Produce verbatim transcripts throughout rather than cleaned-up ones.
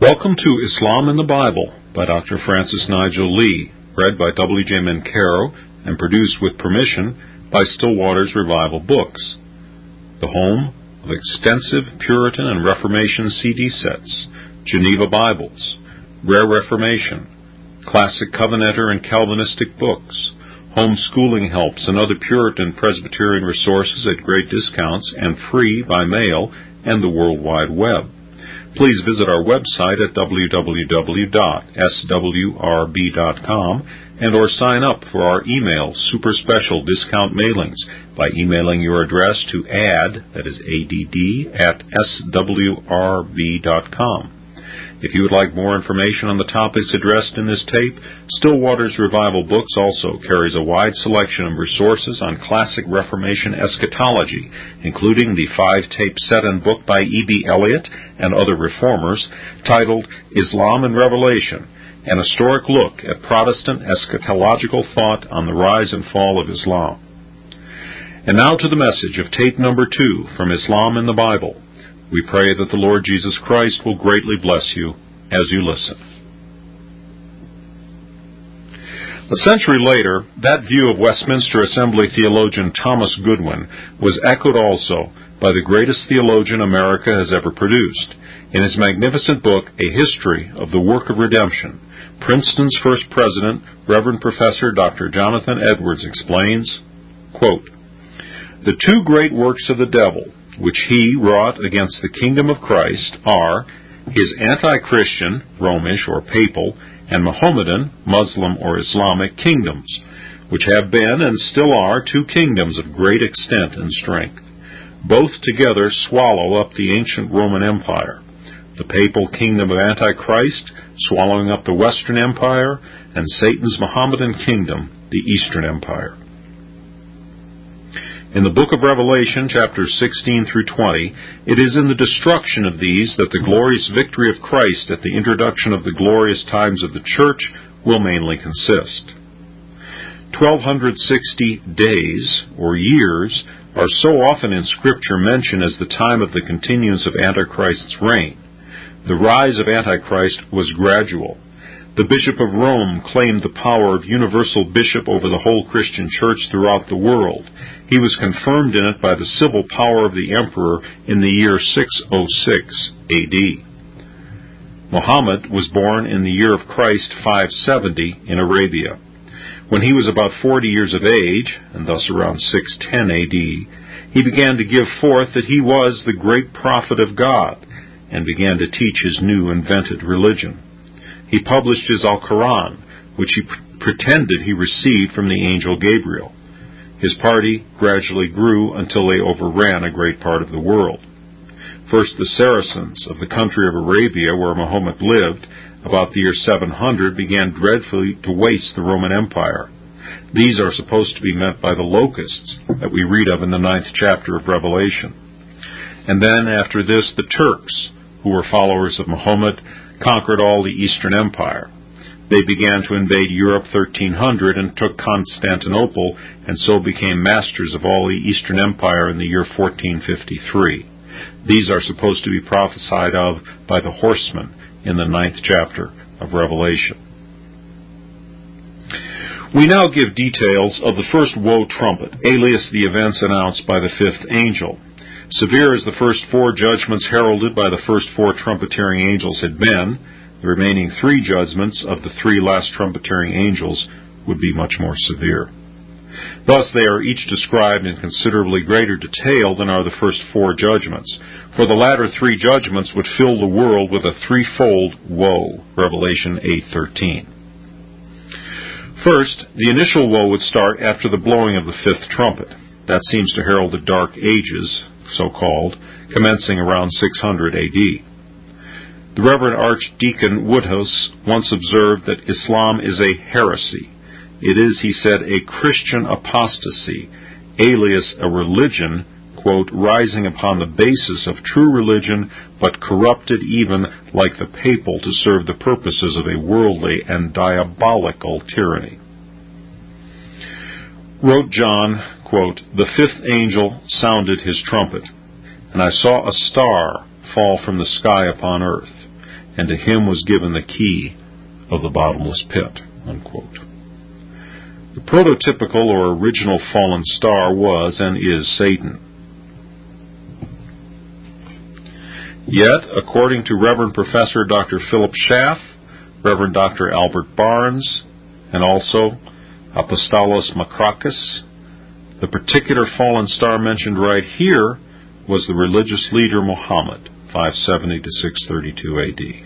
Welcome to Islam in the Bible by Doctor Francis Nigel Lee, read by W J Mancaro and produced with permission by Still Waters Revival Books, the home of extensive Puritan and Reformation C D sets, Geneva Bibles, Rare Reformation, classic Covenanter and Calvinistic books, homeschooling helps and other Puritan Presbyterian resources at great discounts and free by mail and the World Wide Web. Please visit our website at w w w dot s w r b dot com and or sign up for our email super special discount mailings by emailing your address to add, that is A D D, at s w r b dot com. If you would like more information on the topics addressed in this tape, Still Waters Revival Books also carries a wide selection of resources on classic Reformation eschatology, including the five-tape set and book by E B Elliott and other reformers titled Islam and Revelation, an historic look at Protestant eschatological thought on the rise and fall of Islam. And now to the message of tape number two from Islam in the Bible. We pray that the Lord Jesus Christ will greatly bless you as you listen. A century later, that view of Westminster Assembly theologian Thomas Goodwin was echoed also by the greatest theologian America has ever produced. In his magnificent book, A History of the Work of Redemption, Princeton's first president, Reverend Professor Doctor Jonathan Edwards, explains, quote, "The two great works of the devil which he wrought against the kingdom of Christ are his anti-Christian, Romish or Papal, and Mohammedan, Muslim or Islamic kingdoms, which have been and still are two kingdoms of great extent and strength. Both together swallow up the ancient Roman Empire, the Papal kingdom of Antichrist swallowing up the Western Empire, and Satan's Mohammedan kingdom, the Eastern Empire." In the book of Revelation, chapters sixteen through twenty, it is in the destruction of these that the glorious victory of Christ at the introduction of the glorious times of the church will mainly consist. twelve sixty days, or years, are so often in Scripture mentioned as the time of the continuance of Antichrist's reign. The rise of Antichrist was gradual. The Bishop of Rome claimed the power of universal bishop over the whole Christian church throughout the world. He was confirmed in it by the civil power of the emperor in the year six oh six A D. Muhammad was born in the year of Christ five seventy in Arabia. When he was about forty years of age, and thus around six ten A D, he began to give forth that he was the great prophet of God, and began to teach his new invented religion. He published his Al-Quran, which he pr- pretended he received from the angel Gabriel. His party gradually grew until they overran a great part of the world. First, the Saracens of the country of Arabia, where Muhammad lived, about the year seven hundred, began dreadfully to waste the Roman Empire. These are supposed to be meant by the locusts that we read of in the ninth chapter of Revelation. And then, after this, the Turks, who were followers of Muhammad, conquered all the Eastern Empire. They began to invade Europe thirteen hundred and took Constantinople, and so became masters of all the Eastern Empire in the year fourteen fifty-three. These are supposed to be prophesied of by the horsemen in the ninth chapter of Revelation. We now give details of the first woe trumpet, alias the events announced by the fifth angel. Severe as the first four judgments heralded by the first four trumpetering angels had been, the remaining three judgments of the three last trumpetering angels would be much more severe. Thus they are each described in considerably greater detail than are the first four judgments, for the latter three judgments would fill the world with a threefold woe, Revelation eight thirteen. First, the initial woe would start after the blowing of the fifth trumpet. That seems to herald the Dark Ages, so-called, commencing around six hundred A D. The Reverend Archdeacon Woodhouse once observed that Islam is a heresy. It is, he said, a Christian apostasy, alias a religion, quote, rising upon the basis of true religion, but corrupted even like the papal to serve the purposes of a worldly and diabolical tyranny. Wrote John, quote, "The fifth angel sounded his trumpet, and I saw a star fall from the sky upon earth, and to him was given the key of the bottomless pit." Unquote. The prototypical or original fallen star was and is Satan. Yet, according to Reverend Professor Doctor Philip Schaff, Reverend Doctor Albert Barnes, and also Apostolos Makrakis, the particular fallen star mentioned right here was the religious leader Muhammad, five seventy to six thirty-two A D.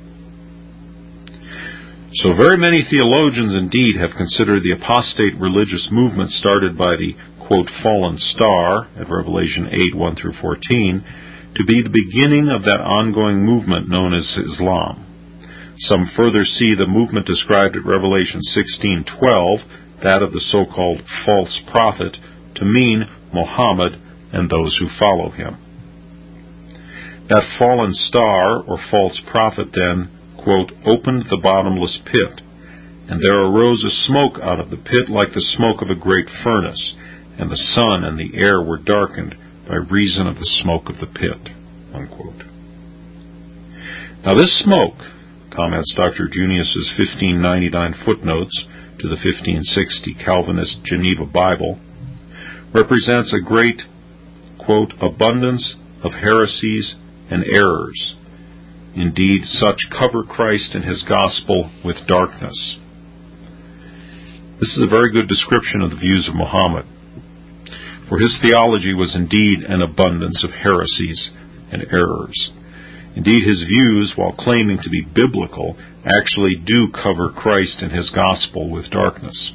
So very many theologians indeed have considered the apostate religious movement started by the, quote, fallen star at Revelation eight, one through fourteen, to be the beginning of that ongoing movement known as Islam. Some further see the movement described at Revelation sixteen twelve, that of the so-called false prophet, to mean Muhammad and those who follow him. That fallen star or false prophet then, quote, opened the bottomless pit, and there arose a smoke out of the pit like the smoke of a great furnace, and the sun and the air were darkened by reason of the smoke of the pit, unquote. Now this smoke, comments Doctor Junius's fifteen ninety-nine footnotes to the fifteen sixty Calvinist Geneva Bible, represents a great, quote, abundance of heresies and errors. Indeed, such cover Christ and his gospel with darkness. This is a very good description of the views of Muhammad, for his theology was indeed an abundance of heresies and errors. Indeed, his views, while claiming to be biblical, actually do cover Christ and his gospel with darkness.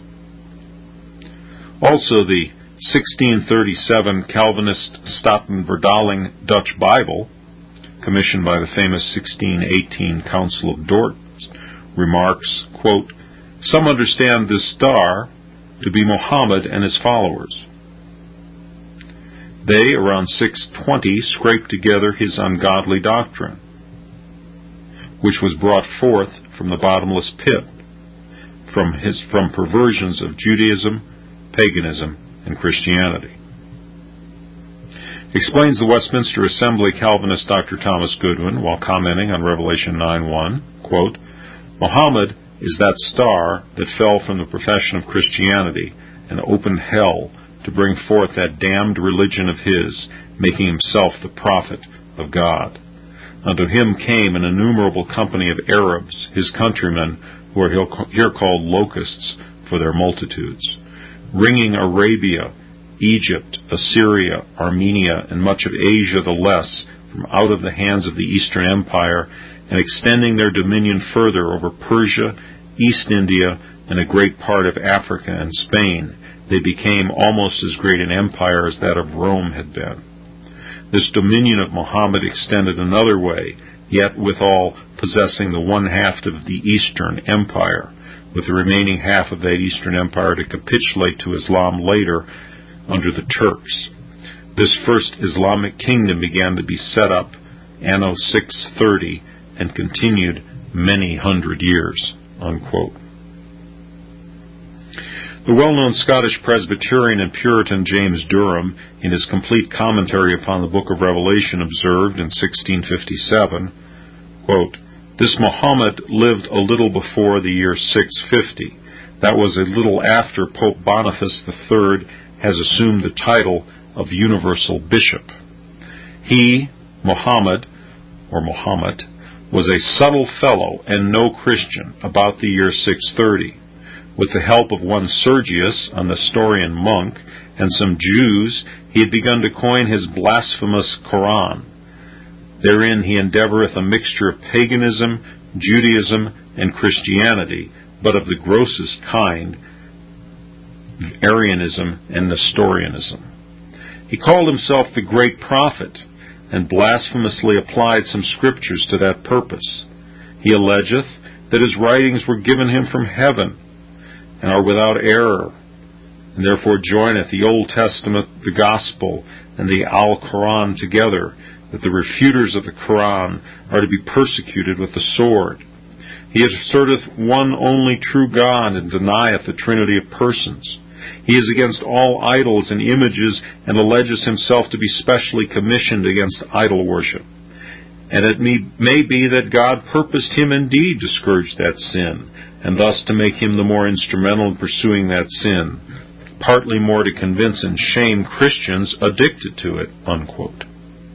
Also, the sixteen thirty-seven Calvinist Staten-Verdaling Dutch Bible, commissioned by the famous sixteen eighteen Council of Dort, remarks, quote, some understand this star to be Muhammad and his followers. They, around six twenty, scraped together his ungodly doctrine, which was brought forth from the bottomless pit, from his from perversions of Judaism, paganism, and Christianity. Explains the Westminster Assembly Calvinist Doctor Thomas Goodwin while commenting on Revelation nine one, quote, Muhammad is that star that fell from the profession of Christianity and opened hell to bring forth that damned religion of his, making himself the prophet of God. Unto him came an innumerable company of Arabs, his countrymen, who are here called locusts for their multitudes, wringing Arabia, Egypt, Assyria, Armenia, and much of Asia the less from out of the hands of the Eastern Empire, and extending their dominion further over Persia, East India, and a great part of Africa and Spain. They became almost as great an empire as that of Rome had been. This dominion of Muhammad extended another way, yet withal possessing the one half of the Eastern Empire, with the remaining half of that Eastern Empire to capitulate to Islam later under the Turks. This first Islamic kingdom began to be set up anno six thirty and continued many hundred years, unquote. The well-known Scottish Presbyterian and Puritan James Durham, in his complete commentary upon the book of Revelation, observed in sixteen fifty-seven, quote, this Muhammad lived a little before the year six fifty. That was a little after Pope Boniface the third has assumed the title of Universal Bishop. He, Muhammad, or Muhammad, was a subtle fellow and no Christian about the year six thirty. With the help of one Sergius, a Nestorian monk, and some Jews, he had begun to coin his blasphemous Koran. Therein he endeavoreth a mixture of paganism, Judaism, and Christianity, but of the grossest kind, Arianism and Nestorianism. He called himself the great prophet, and blasphemously applied some scriptures to that purpose. He allegeth that his writings were given him from heaven, and are without error, and therefore joineth the Old Testament, the Gospel, and the Al-Quran together, that the refuters of the Quran are to be persecuted with the sword. He asserteth one only true God, and denieth the Trinity of persons. He is against all idols and images, and alleges himself to be specially commissioned against idol worship. and it may, may be that God purposed him indeed to scourge that sin, and thus to make him the more instrumental in pursuing that sin, partly more to convince and shame Christians addicted to it," unquote.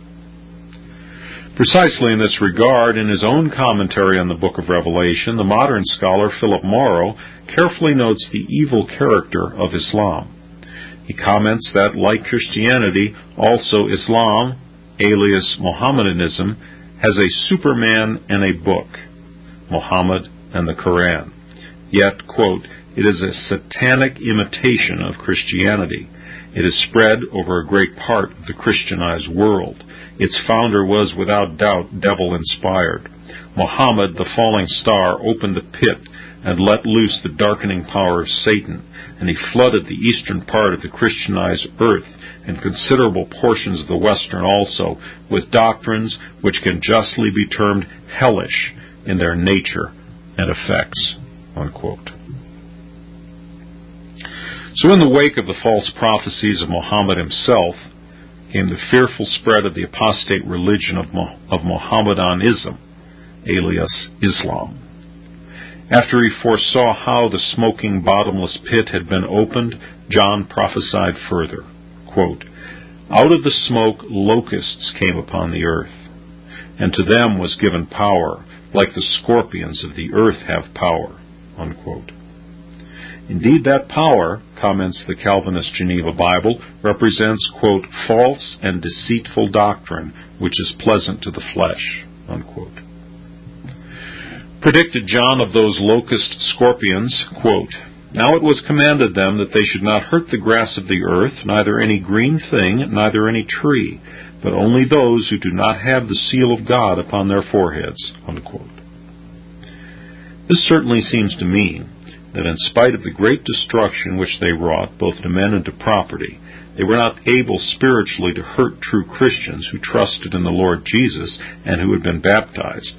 Precisely in this regard, in his own commentary on the book of Revelation, the modern scholar Philip Morrow carefully notes the evil character of Islam. He comments that, like Christianity, also Islam, alias Mohammedanism, has a Superman and a book, Muhammad and the Quran. Yet, quote, "it is a satanic imitation of Christianity. It is spread over a great part of the Christianized world. Its founder was without doubt devil-inspired. Muhammad, the falling star, opened a pit and let loose the darkening power of Satan, and he flooded the eastern part of the Christianized earth, and considerable portions of the western also, with doctrines which can justly be termed hellish in their nature and effects," unquote. So in the wake of the false prophecies of Muhammad himself came the fearful spread of the apostate religion of, Mo- of Mohammedanism, alias Islam. After he foresaw how the smoking bottomless pit had been opened, John prophesied further, quote, "Out of the smoke locusts came upon the earth, and to them was given power, like the scorpions of the earth have power," unquote. Indeed, that power, comments the Calvinist Geneva Bible, represents, quote, "false and deceitful doctrine, which is pleasant to the flesh," unquote. Predicted John of those locust scorpions, quote, "Now it was commanded them that they should not hurt the grass of the earth, neither any green thing, neither any tree, but only those who do not have the seal of God upon their foreheads," unquote. This certainly seems to mean that in spite of the great destruction which they wrought, both to men and to property, they were not able spiritually to hurt true Christians who trusted in the Lord Jesus and who had been baptized,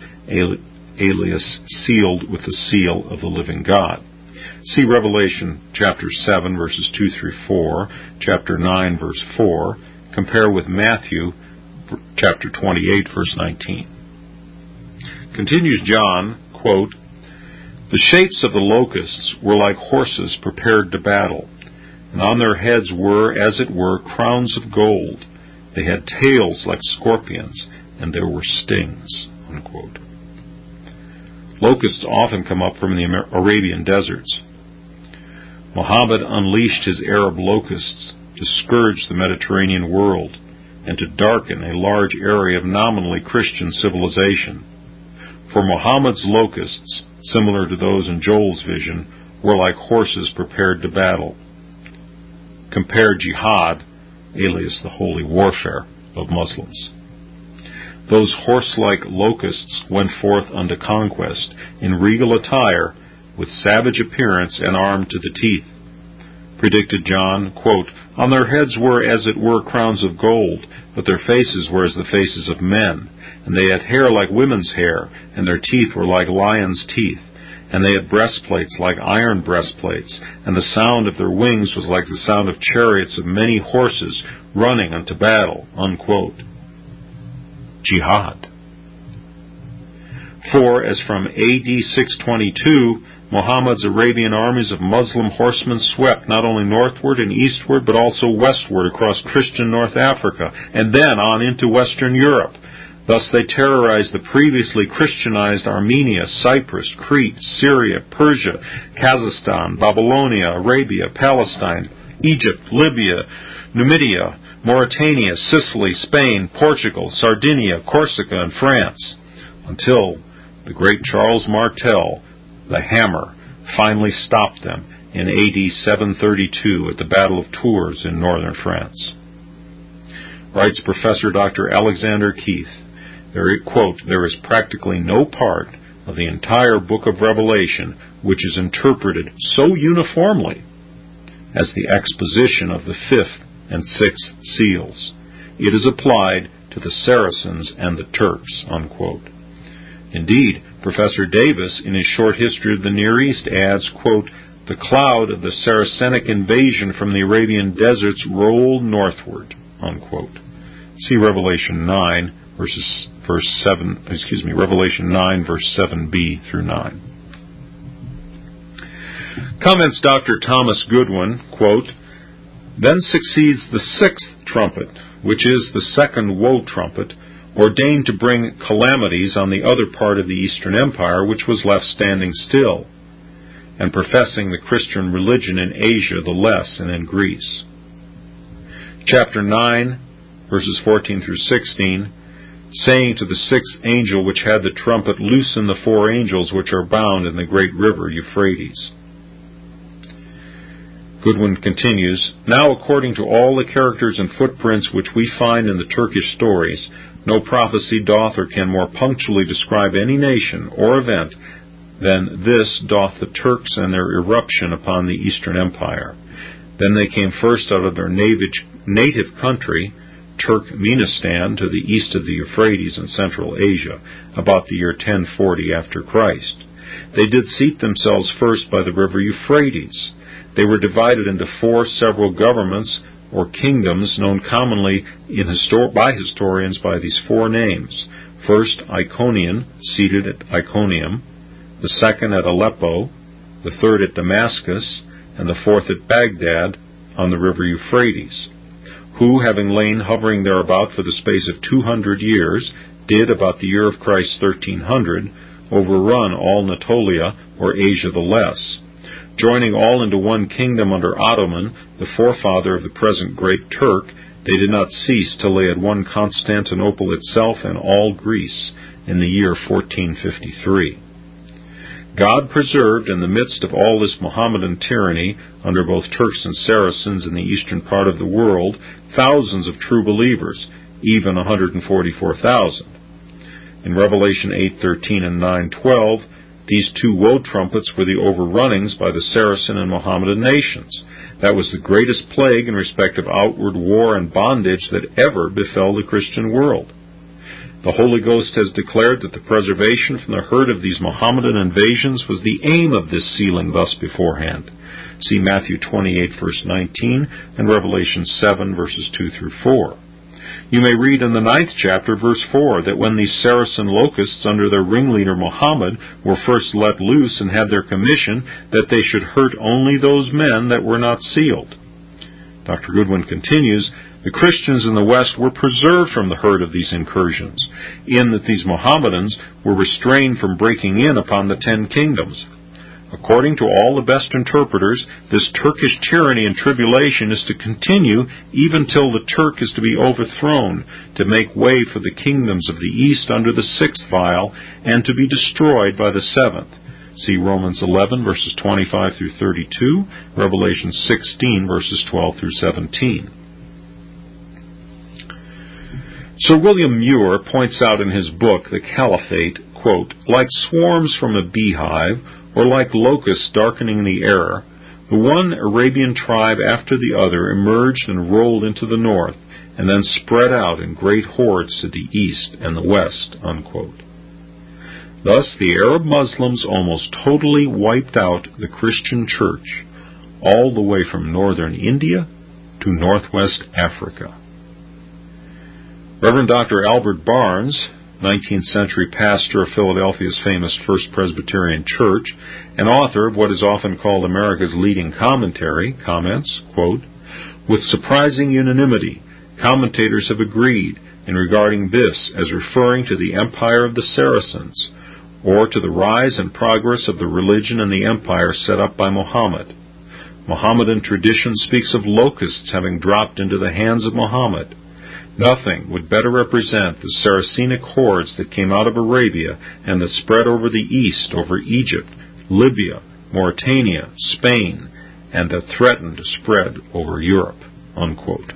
alias sealed with the seal of the living God. See Revelation chapter seven, verses two through four, chapter nine, verse four. Compare with Matthew chapter twenty-eight, verse nineteen. Continues John, quote, "The shapes of the locusts were like horses prepared to battle, and on their heads were, as it were, crowns of gold. They had tails like scorpions, and there were stings," unquote. Locusts often come up from the Arabian deserts. Muhammad unleashed his Arab locusts to scourge the Mediterranean world and to darken a large area of nominally Christian civilization. For Muhammad's locusts, similar to those in Joel's vision, were like horses prepared to battle. Compare jihad, alias the holy warfare of Muslims. Those horse-like locusts went forth unto conquest, in regal attire, with savage appearance and armed to the teeth. Predicted John, quote, "On their heads were as it were crowns of gold, but their faces were as the faces of men. And they had hair like women's hair, and their teeth were like lions' teeth. And they had breastplates like iron breastplates, and the sound of their wings was like the sound of chariots of many horses running unto battle," unquote. Jihad. For, as from A D six twenty-two, Muhammad's Arabian armies of Muslim horsemen swept not only northward and eastward, but also westward across Christian North Africa, and then on into Western Europe. Thus they terrorized the previously Christianized Armenia, Cyprus, Crete, Syria, Persia, Kazakhstan, Babylonia, Arabia, Palestine, Egypt, Libya, Numidia, Mauritania, Sicily, Spain, Portugal, Sardinia, Corsica, and France, until the great Charles Martel, the Hammer, finally stopped them in A D seven thirty-two at the Battle of Tours in northern France. Writes Professor Doctor Alexander Keith, there, quote, "There is practically no part of the entire book of Revelation which is interpreted so uniformly as the exposition of the fifth and sixth seals. It is applied to the Saracens and the Turks," unquote. Indeed, Professor Davis, in his short history of the Near East, adds, quote, "The cloud of the Saracenic invasion from the Arabian deserts rolled northward," unquote. See Revelation nine, verses verse seven. Excuse me, Revelation nine, verse seven b through nine. Comments Doctor Thomas Goodwin, quote, "Then succeeds the sixth trumpet, which is the second woe trumpet, ordained to bring calamities on the other part of the Eastern Empire, which was left standing still, and professing the Christian religion in Asia the less and in Greece." Chapter nine, verses fourteen through sixteen, saying to the sixth angel which had the trumpet, "Loosen the four angels which are bound in the great river Euphrates." Goodwin continues, "Now according to all the characters and footprints which we find in the Turkish stories, no prophecy doth or can more punctually describe any nation or event than this doth the Turks and their irruption upon the Eastern Empire. Then they came first out of their native country, Turkmenistan, to the east of the Euphrates in Central Asia, about the year ten forty after Christ. They did seat themselves first by the river Euphrates. They were divided into four several governments or kingdoms, known commonly in histor- by historians by these four names. First, Iconian, seated at Iconium; the second at Aleppo; the third at Damascus; and the fourth at Baghdad on the river Euphrates, who, having lain hovering thereabout for the space of two hundred years, did, about the year of Christ thirteen hundred, overrun all Natolia, or Asia the less. Joining all into one kingdom under Ottoman, the forefather of the present Great Turk, they did not cease till they had won Constantinople itself and all Greece in the year fourteen fifty-three. God preserved in the midst of all this Mohammedan tyranny, under both Turks and Saracens in the eastern part of the world, thousands of true believers, even one hundred forty-four thousand. In Revelation eight thirteen and nine twelve, these two woe trumpets were the overrunnings by the Saracen and Mohammedan nations. That was the greatest plague in respect of outward war and bondage that ever befell the Christian world. The Holy Ghost has declared that the preservation from the hurt of these Mohammedan invasions was the aim of this sealing thus beforehand. See Matthew twenty-eight, verse nineteen, and Revelation seven, verses two through four. You may read in the ninth chapter, verse four, that when these Saracen locusts under their ringleader Muhammad were first let loose and had their commission, that they should hurt only those men that were not sealed. Doctor Goodwin continues, the Christians in the West were preserved from the hurt of these incursions, in that these Mohammedans were restrained from breaking in upon the ten kingdoms. According to all the best interpreters, this Turkish tyranny and tribulation is to continue even till the Turk is to be overthrown, to make way for the kingdoms of the East under the sixth vial, and to be destroyed by the seventh. See Romans eleven, verses twenty-five through thirty-two, Revelation sixteen, verses twelve through seventeen. Sir William Muir points out in his book, The Caliphate, quote, like swarms from a beehive, or like locusts darkening the air, the one Arabian tribe after the other emerged and rolled into the north, and then spread out in great hordes to the east and the west, unquote. Thus the Arab Muslims almost totally wiped out the Christian church, all the way from northern India to northwest Africa. Reverend Doctor Albert Barnes, nineteenth century pastor of Philadelphia's famous First Presbyterian Church, and author of what is often called America's leading commentary, comments, quote, with surprising unanimity, commentators have agreed in regarding this as referring to the empire of the Saracens, or to the rise and progress of the religion and the empire set up by Muhammad. Mohammedan tradition speaks of locusts having dropped into the hands of Muhammad. Nothing would better represent the Saracenic hordes that came out of Arabia and that spread over the east, over Egypt, Libya, Mauritania, Spain, and that threatened to spread over Europe, unquote.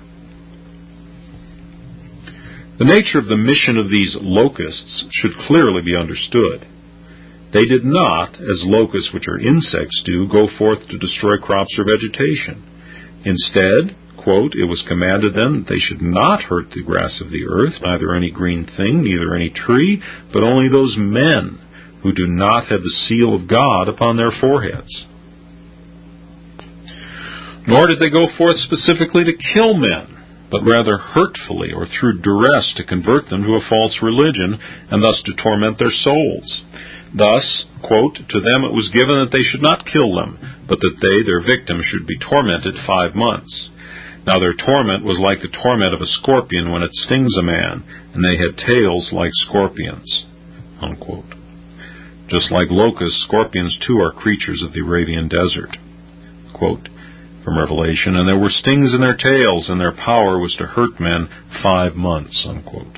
The nature of the mission of these locusts should clearly be understood. They did not, as locusts, which are insects, do, go forth to destroy crops or vegetation. Instead, quote, it was commanded them that they should not hurt the grass of the earth, neither any green thing, neither any tree, but only those men who do not have the seal of God upon their foreheads. Nor did they go forth specifically to kill men, but rather hurtfully or through duress to convert them to a false religion, and thus to torment their souls. Thus, quote, to them it was given that they should not kill them, but that they, their victims, should be tormented five months. Now their torment was like the torment of a scorpion when it stings a man, and they had tails like scorpions, unquote. Just like locusts, scorpions too are creatures of the Arabian desert. Quote from Revelation, and there were stings in their tails, and their power was to hurt men five months, unquote.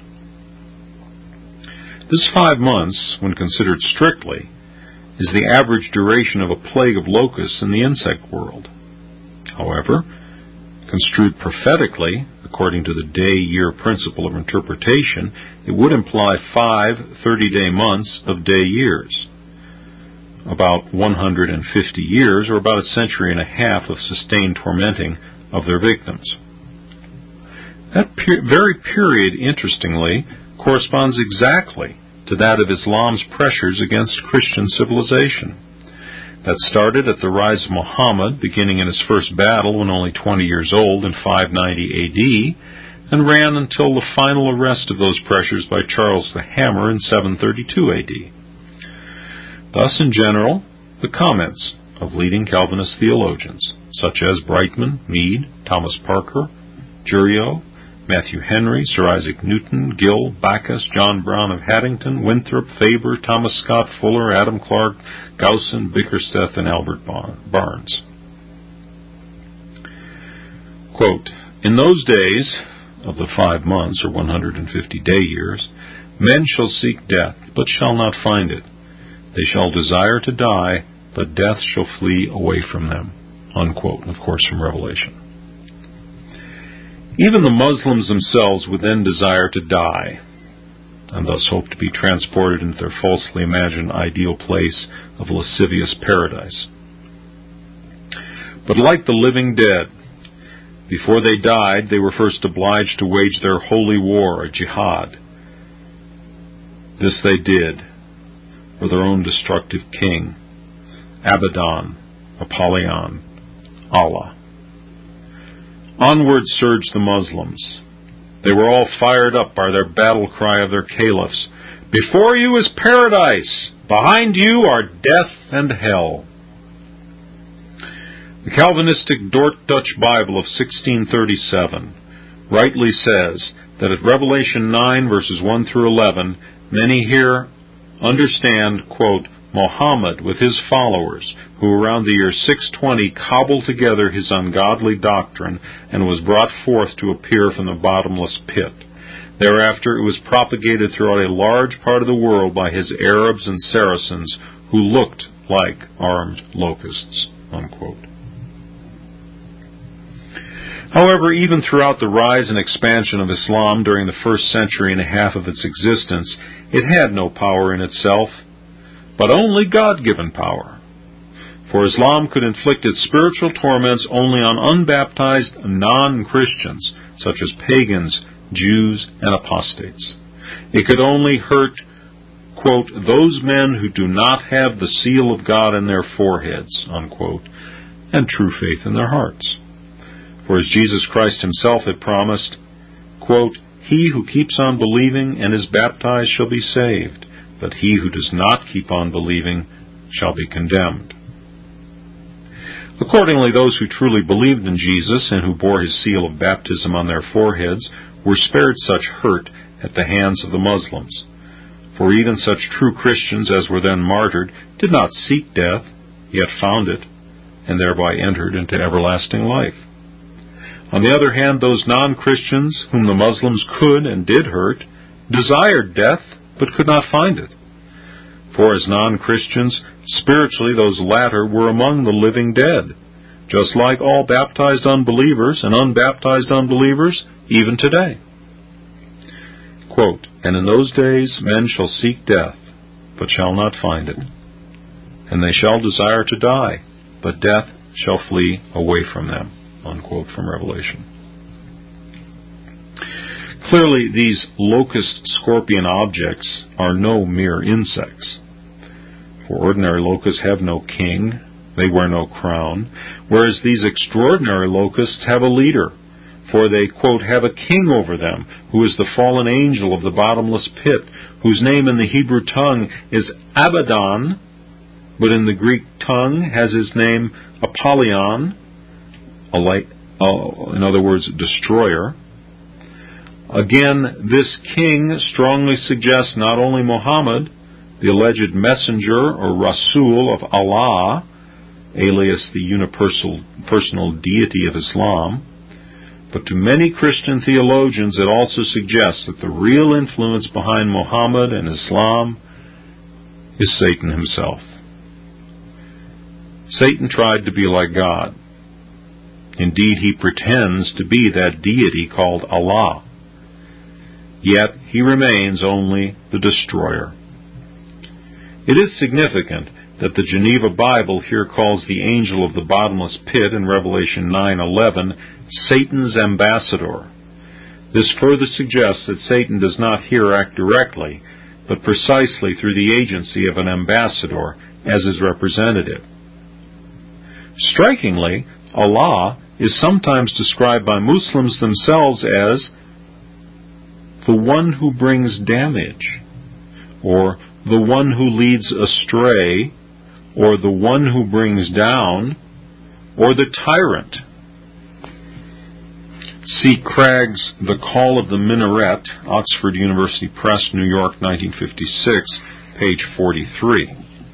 This five months, when considered strictly, is the average duration of a plague of locusts in the insect world. However, construed prophetically, according to the day-year principle of interpretation, it would imply five thirty-day months of day years, about one hundred fifty years, or about a century and a half of sustained tormenting of their victims. That per- very period, interestingly, corresponds exactly to that of Islam's pressures against Christian civilization. That started at the rise of Muhammad, beginning in his first battle when only twenty years old in five ninety A D, and ran until the final arrest of those pressures by Charles the Hammer in seven thirty-two A D. Thus, in general, the comments of leading Calvinist theologians, such as Brightman, Mead, Thomas Parker, Juriot, Matthew Henry, Sir Isaac Newton, Gill, Backus, John Brown of Haddington, Winthrop, Faber, Thomas Scott Fuller, Adam Clark, Gaussen, Bickersteth, and Albert Barnes. Quote, in those days of the five months, or one hundred fifty day years, men shall seek death, but shall not find it. They shall desire to die, but death shall flee away from them. Unquote, of course, from Revelation. Even the Muslims themselves would then desire to die, and thus hope to be transported into their falsely imagined ideal place of lascivious paradise. But like the living dead, before they died, they were first obliged to wage their holy war, a jihad. This they did for their own destructive king, Abaddon, Apollyon, Allah. Onward surged the Muslims. They were all fired up by their battle cry of their caliphs, before you is paradise, behind you are death and hell. The Calvinistic Dutch Bible of sixteen thirty-seven rightly says that at Revelation nine, verses one through eleven, many here understand, quote, Muhammad with his followers, who around the year six twenty cobbled together his ungodly doctrine and was brought forth to appear from the bottomless pit. Thereafter it was propagated throughout a large part of the world by his Arabs and Saracens, who looked like armed locusts, unquote. However, even throughout the rise and expansion of Islam during the first century and a half of its existence, it had no power in itself, but only God-given power. For Islam could inflict its spiritual torments only on unbaptized non-Christians, such as pagans, Jews, and apostates. It could only hurt, quote, those men who do not have the seal of God in their foreheads, unquote, and true faith in their hearts. For as Jesus Christ himself had promised, quote, he who keeps on believing and is baptized shall be saved, but he who does not keep on believing shall be condemned. Accordingly, those who truly believed in Jesus and who bore his seal of baptism on their foreheads were spared such hurt at the hands of the Muslims. For even such true Christians as were then martyred did not seek death, yet found it, and thereby entered into everlasting life. On the other hand, those non-Christians whom the Muslims could and did hurt desired death, but could not find it. For as non-Christians, spiritually those latter were among the living dead, just like all baptized unbelievers and unbaptized unbelievers, even today. Quote, and in those days men shall seek death, but shall not find it. And they shall desire to die, but death shall flee away from them. Unquote, from Revelation. Clearly, these locust scorpion objects are no mere insects. For ordinary locusts have no king, they wear no crown, whereas these extraordinary locusts have a leader, For they, quote, have a king over them, who is the fallen angel of the bottomless pit, whose name in the Hebrew tongue is Abaddon, but in the Greek tongue has his name Apollyon, a light, uh, in other words, destroyer. Again, this king strongly suggests not only Muhammad, the alleged messenger or Rasul of Allah, alias the unipersonal personal deity of Islam, but to many Christian theologians it also suggests that the real influence behind Muhammad and Islam is Satan himself. Satan tried to be like God. Indeed, he pretends to be that deity called Allah. Yet he remains only the destroyer. It is significant that the Geneva Bible here calls the angel of the bottomless pit in Revelation nine eleven Satan's ambassador. This further suggests that Satan does not here act directly, but precisely through the agency of an ambassador as his representative. Strikingly, Allah is sometimes described by Muslims themselves as the one who brings damage, or the one who leads astray, or the one who brings down, or the tyrant. See Craig's The Call of the Minaret, Oxford University Press, New York, nineteen fifty-six, page forty-three.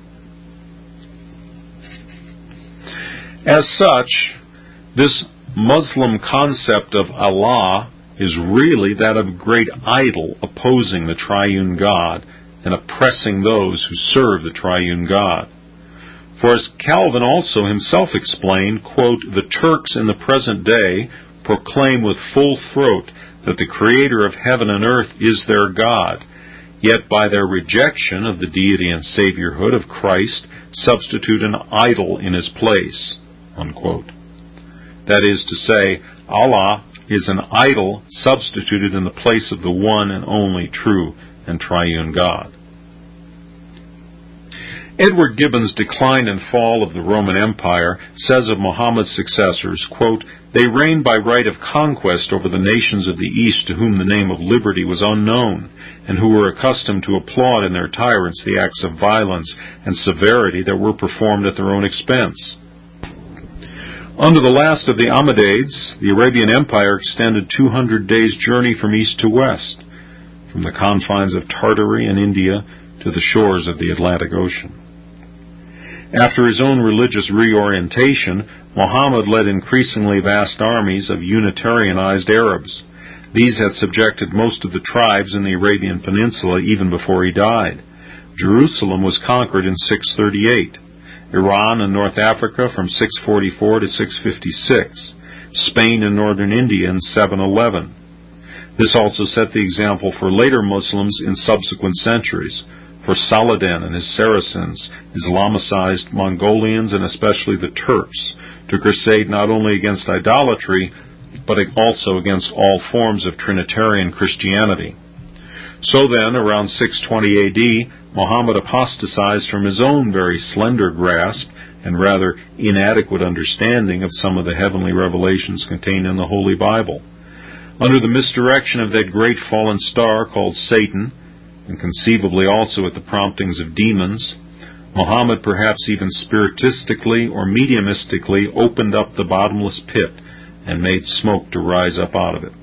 As such, this Muslim concept of Allah is really that of a great idol opposing the triune God and oppressing those who serve the triune God. For as Calvin also himself explained, quote, the Turks in the present day proclaim with full throat that the Creator of heaven and earth is their God, yet by their rejection of the deity and Saviorhood of Christ substitute an idol in his place, unquote. That is to say, Allah is an idol substituted in the place of the one and only true and triune God. Edward Gibbon's Decline and Fall of the Roman Empire says of Muhammad's successors, quote, they reigned by right of conquest over the nations of the East to whom the name of liberty was unknown, and who were accustomed to applaud in their tyrants the acts of violence and severity that were performed at their own expense. Under the last of the Ammadids, the Arabian Empire extended two hundred days' journey from east to west, from the confines of Tartary and India to the shores of the Atlantic Ocean. After his own religious reorientation, Muhammad led increasingly vast armies of Unitarianized Arabs. These had subjected most of the tribes in the Arabian Peninsula even before he died. Jerusalem was conquered in six thirty-eight. Iran and North Africa from six forty-four to six fifty-six. Spain and northern India in seven eleven. This also set the example for later Muslims in subsequent centuries. For Saladin and his Saracens, Islamicized Mongolians and especially the Turks, to crusade not only against idolatry, but also against all forms of Trinitarian Christianity. So then, around six twenty A D, Muhammad apostatized from his own very slender grasp and rather inadequate understanding of some of the heavenly revelations contained in the Holy Bible. Under the misdirection of that great fallen star called Satan, and conceivably also at the promptings of demons, Muhammad perhaps even spiritistically or mediumistically opened up the bottomless pit and made smoke to rise up out of it.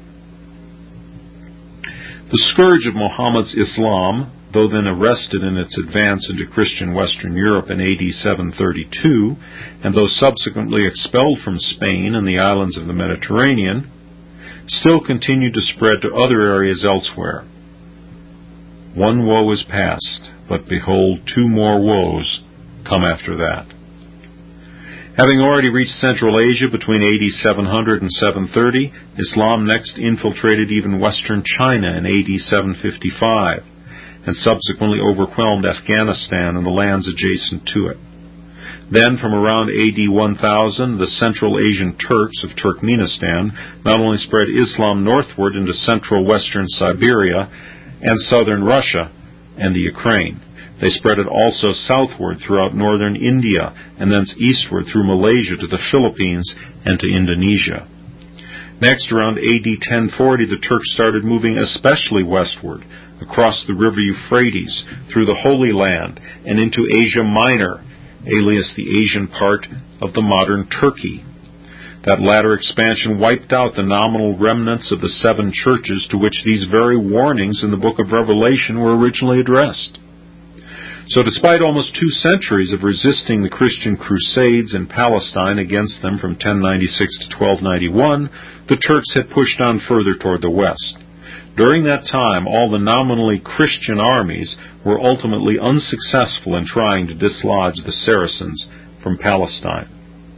The scourge of Muhammad's Islam, though then arrested in its advance into Christian Western Europe in A D seven thirty-two, and though subsequently expelled from Spain and the islands of the Mediterranean, still continued to spread to other areas elsewhere. One woe is past, but behold, two more woes come after that. Having already reached Central Asia between A D seven hundred and seven thirty, Islam next infiltrated even western China in A D seven fifty-five, and subsequently overwhelmed Afghanistan and the lands adjacent to it. Then, from around A D one thousand, the Central Asian Turks of Turkmenistan not only spread Islam northward into central western Siberia and southern Russia and the Ukraine. They spread it also southward throughout northern India and thence eastward through Malaysia to the Philippines and to Indonesia. Next, around A D ten forty, the Turks started moving especially westward, across the river Euphrates, through the Holy Land, and into Asia Minor, alias the Asian part of the modern Turkey. That latter expansion wiped out the nominal remnants of the seven churches to which these very warnings in the book of Revelation were originally addressed. So despite almost two centuries of resisting the Christian crusades in Palestine against them from ten ninety-six to twelve ninety-one, the Turks had pushed on further toward the west. During that time, all the nominally Christian armies were ultimately unsuccessful in trying to dislodge the Saracens from Palestine.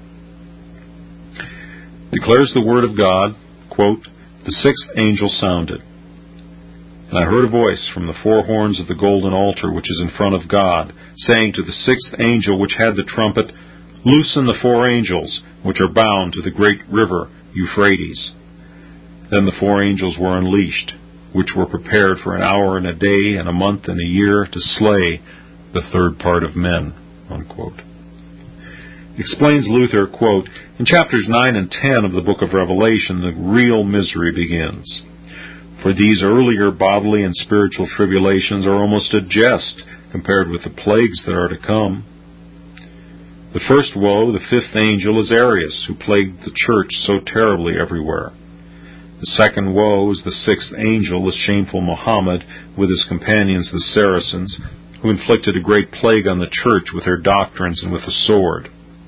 Declares the Word of God, quote, "The sixth angel sounded, and I heard a voice from the four horns of the golden altar which is in front of God, saying to the sixth angel which had the trumpet, Loosen the four angels which are bound to the great river Euphrates. Then the four angels were unleashed, which were prepared for an hour and a day and a month and a year to slay the third part of men," unquote. Explains Luther, quote, "In chapters nine and ten of the book of Revelation, the real misery begins. For these earlier bodily and spiritual tribulations are almost a jest compared with the plagues that are to come. The first woe, the fifth angel, is Arius, who plagued the church so terribly everywhere. The second woe is the sixth angel, the shameful Muhammad, with his companions the Saracens, who inflicted a great plague on the church with their doctrines and with a sword.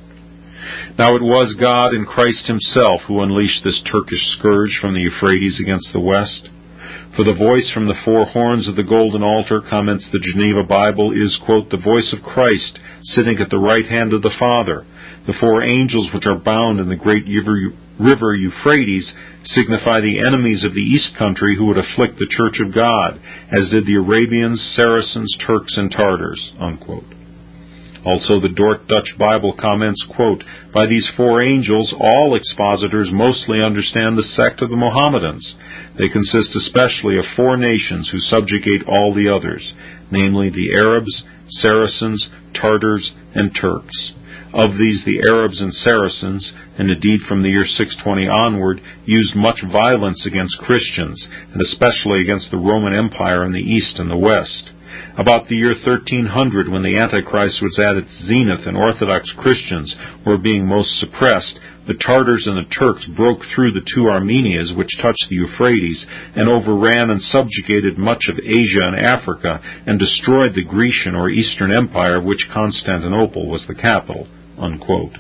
Now it was God in Christ himself who unleashed this Turkish scourge from the Euphrates against the west. For the voice from the four horns of the golden altar, comments the Geneva Bible, is, quote, the voice of Christ sitting at the right hand of the Father. The four angels which are bound in the great river Euphrates signify the enemies of the east country who would afflict the church of God, as did the Arabians, Saracens, Turks, and Tartars," unquote. Also, the Dort Dutch Bible comments, quote, "By these four angels, all expositors mostly understand the sect of the Mohammedans. They consist especially of four nations who subjugate all the others, namely the Arabs, Saracens, Tartars, and Turks. Of these, the Arabs and Saracens, and indeed from the year six twenty onward, used much violence against Christians, and especially against the Roman Empire in the east and the west. About the year thirteen hundred, when the Antichrist was at its zenith and Orthodox Christians were being most suppressed, the Tartars and the Turks broke through the two Armenias which touched the Euphrates, and overran and subjugated much of Asia and Africa, and destroyed the Grecian or Eastern Empire, of which Constantinople was the capital," unquote.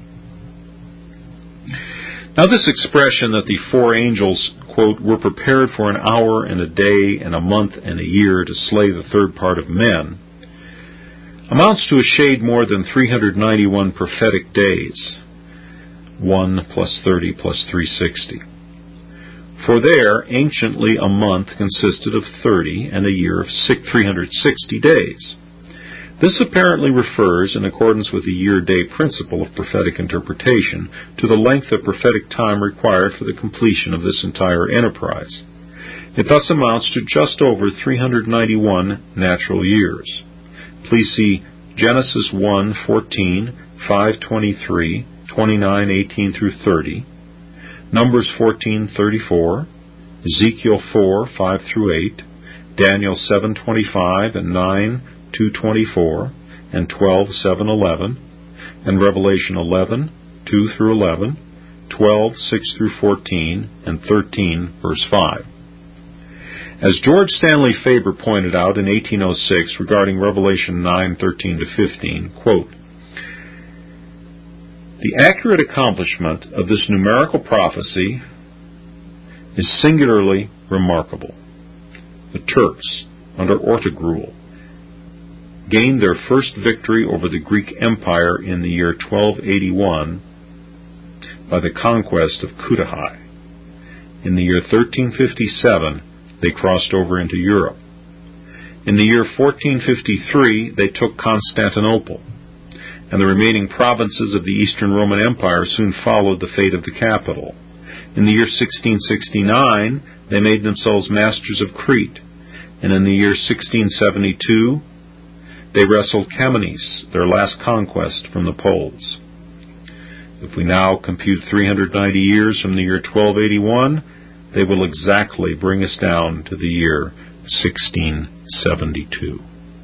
Now this expression that the four angels, quote, "were prepared for an hour and a day and a month and a year to slay the third part of men," amounts to a shade more than three hundred ninety-one prophetic days, one plus thirty plus three hundred sixty. For there, anciently, a month consisted of thirty and a year of three hundred sixty days. This apparently refers, in accordance with the year-day principle of prophetic interpretation, to the length of prophetic time required for the completion of this entire enterprise. It thus amounts to just over three hundred ninety-one natural years. Please see Genesis one fourteen, five twenty-three, twenty-nine eighteen through thirty, Numbers fourteen thirty-four, Ezekiel four five through eight, Daniel seven twenty-five and nine two twenty-four, and twelve seven eleven, and Revelation eleven two through eleven, twelve six through fourteen, and thirteen verse five. As George Stanley Faber pointed out in eighteen oh six regarding Revelation nine thirteen to fifteen, quote, "The accurate accomplishment of this numerical prophecy is singularly remarkable. The Turks, under Ortogrul, gained their first victory over the Greek Empire in the year twelve eighty-one by the conquest of Cudahy. In the year thirteen fifty-seven, they crossed over into Europe. In the year fourteen fifty-three, they took Constantinople, and the remaining provinces of the Eastern Roman Empire soon followed the fate of the capital. In the year sixteen sixty-nine, they made themselves masters of Crete, and in the year sixteen seventy-two, they wrestled Kamenes, their last conquest, from the Poles. If we now compute three hundred ninety years from the year twelve eighty-one, they will exactly bring us down to the year sixteen seventy-two.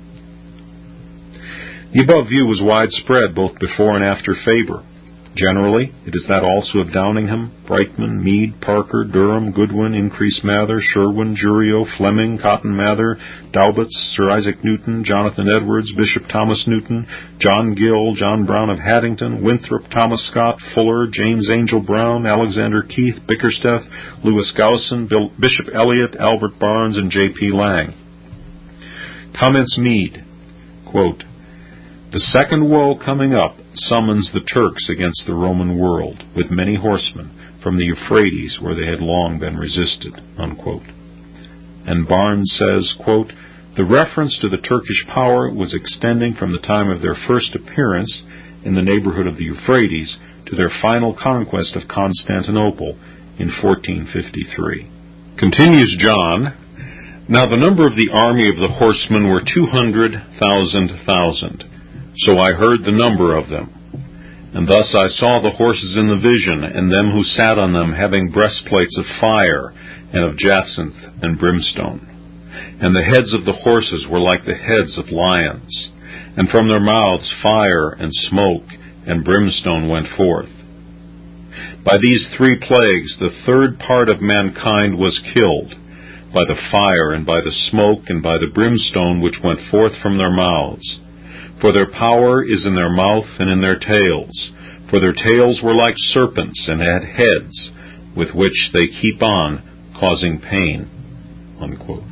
The above view was widespread both before and after Faber. Generally, it is that also of Downingham, Brightman, Meade, Parker, Durham, Goodwin, Increase Mather, Sherwin, Jurio, Fleming, Cotton Mather, Daubitz, Sir Isaac Newton, Jonathan Edwards, Bishop Thomas Newton, John Gill, John Brown of Haddington, Winthrop, Thomas Scott, Fuller, James Angel Brown, Alexander Keith, Bickersteth, Louis Gowson, Bill, Bishop Elliott, Albert Barnes, and J P Lang. Comments Meade, quote, "The second woe coming up summons the Turks against the Roman world, with many horsemen, from the Euphrates, where they had long been resisted," unquote. And Barnes says, quote, "The reference to the Turkish power was extending from the time of their first appearance in the neighborhood of the Euphrates to their final conquest of Constantinople in fourteen fifty-three. Continues John, "Now the number of the army of the horsemen were two hundred thousand thousand. So I heard the number of them. And thus I saw the horses in the vision, and them who sat on them having breastplates of fire, and of jacinth and brimstone. And the heads of the horses were like the heads of lions, and from their mouths fire and smoke and brimstone went forth. By these three plagues the third part of mankind was killed, by the fire and by the smoke and by the brimstone which went forth from their mouths. For their power is in their mouth and in their tails. For their tails were like serpents and had heads, with which they keep on, causing pain." Unquote.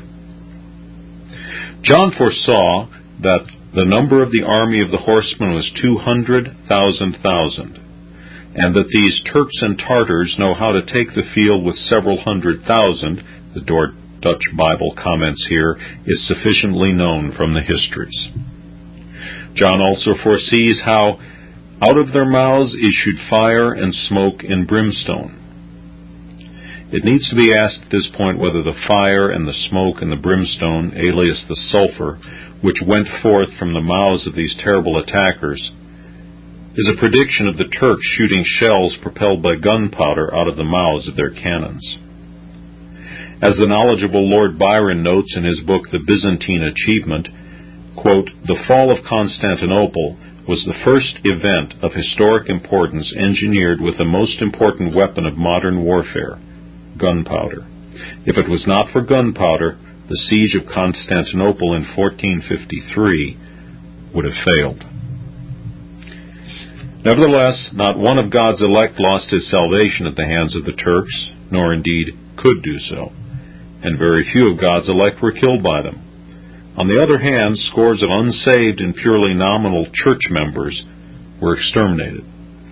John foresaw that the number of the army of the horsemen was two hundred thousand thousand, and that these Turks and Tartars know how to take the field with several hundred thousand, the Dutch Bible comments here, is sufficiently known from the histories. John also foresees how out of their mouths issued fire and smoke and brimstone. It needs to be asked at this point whether the fire and the smoke and the brimstone, alias the sulfur, which went forth from the mouths of these terrible attackers, is a prediction of the Turks shooting shells propelled by gunpowder out of the mouths of their cannons. As the knowledgeable Lord Byron notes in his book The Byzantine Achievement, quote, "The fall of Constantinople was the first event of historic importance engineered with the most important weapon of modern warfare, gunpowder. If it was not for gunpowder, the siege of Constantinople in fourteen fifty-three would have failed." Nevertheless, not one of God's elect lost his salvation at the hands of the Turks, nor indeed could do so, and very few of God's elect were killed by them. On the other hand, scores of unsaved and purely nominal church members were exterminated.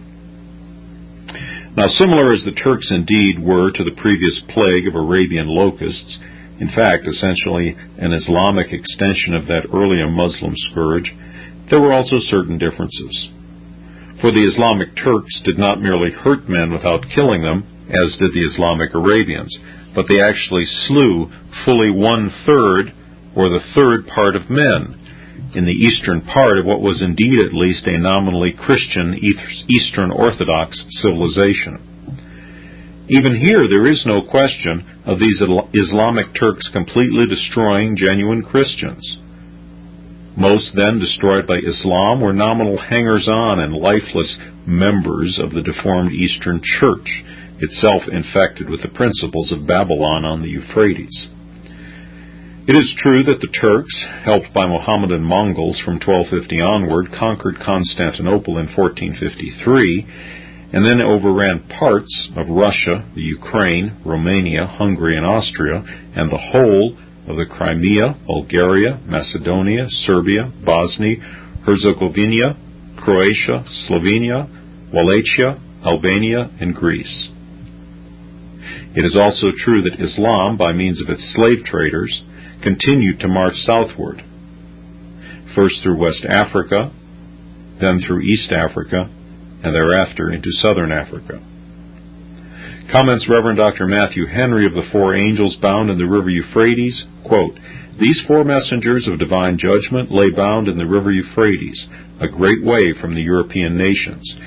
Now, similar as the Turks indeed were to the previous plague of Arabian locusts, in fact, essentially an Islamic extension of that earlier Muslim scourge, there were also certain differences. For the Islamic Turks did not merely hurt men without killing them, as did the Islamic Arabians, but they actually slew fully one-third or the third part of men in the eastern part of what was indeed at least a nominally Christian Eastern Orthodox civilization. Even here there is no question of these Islamic Turks completely destroying genuine Christians. Most then destroyed by Islam were nominal hangers-on and lifeless members of the deformed Eastern Church, itself infected with the principles of Babylon on the Euphrates. It is true that the Turks, helped by Mohammedan Mongols from twelve fifty onward, conquered Constantinople in fourteen fifty-three, and then overran parts of Russia, the Ukraine, Romania, Hungary, and Austria, and the whole of the Crimea, Bulgaria, Macedonia, Serbia, Bosnia, Herzegovina, Croatia, Slovenia, Wallachia, Albania, and Greece. It is also true that Islam, by means of its slave traders, continued to march southward, first through West Africa, then through East Africa, and thereafter into Southern Africa. Comments Reverend Doctor Matthew Henry of the Four Angels bound in the river Euphrates, quote, "These four messengers of divine judgment lay bound in the river Euphrates, a great way from the European nations.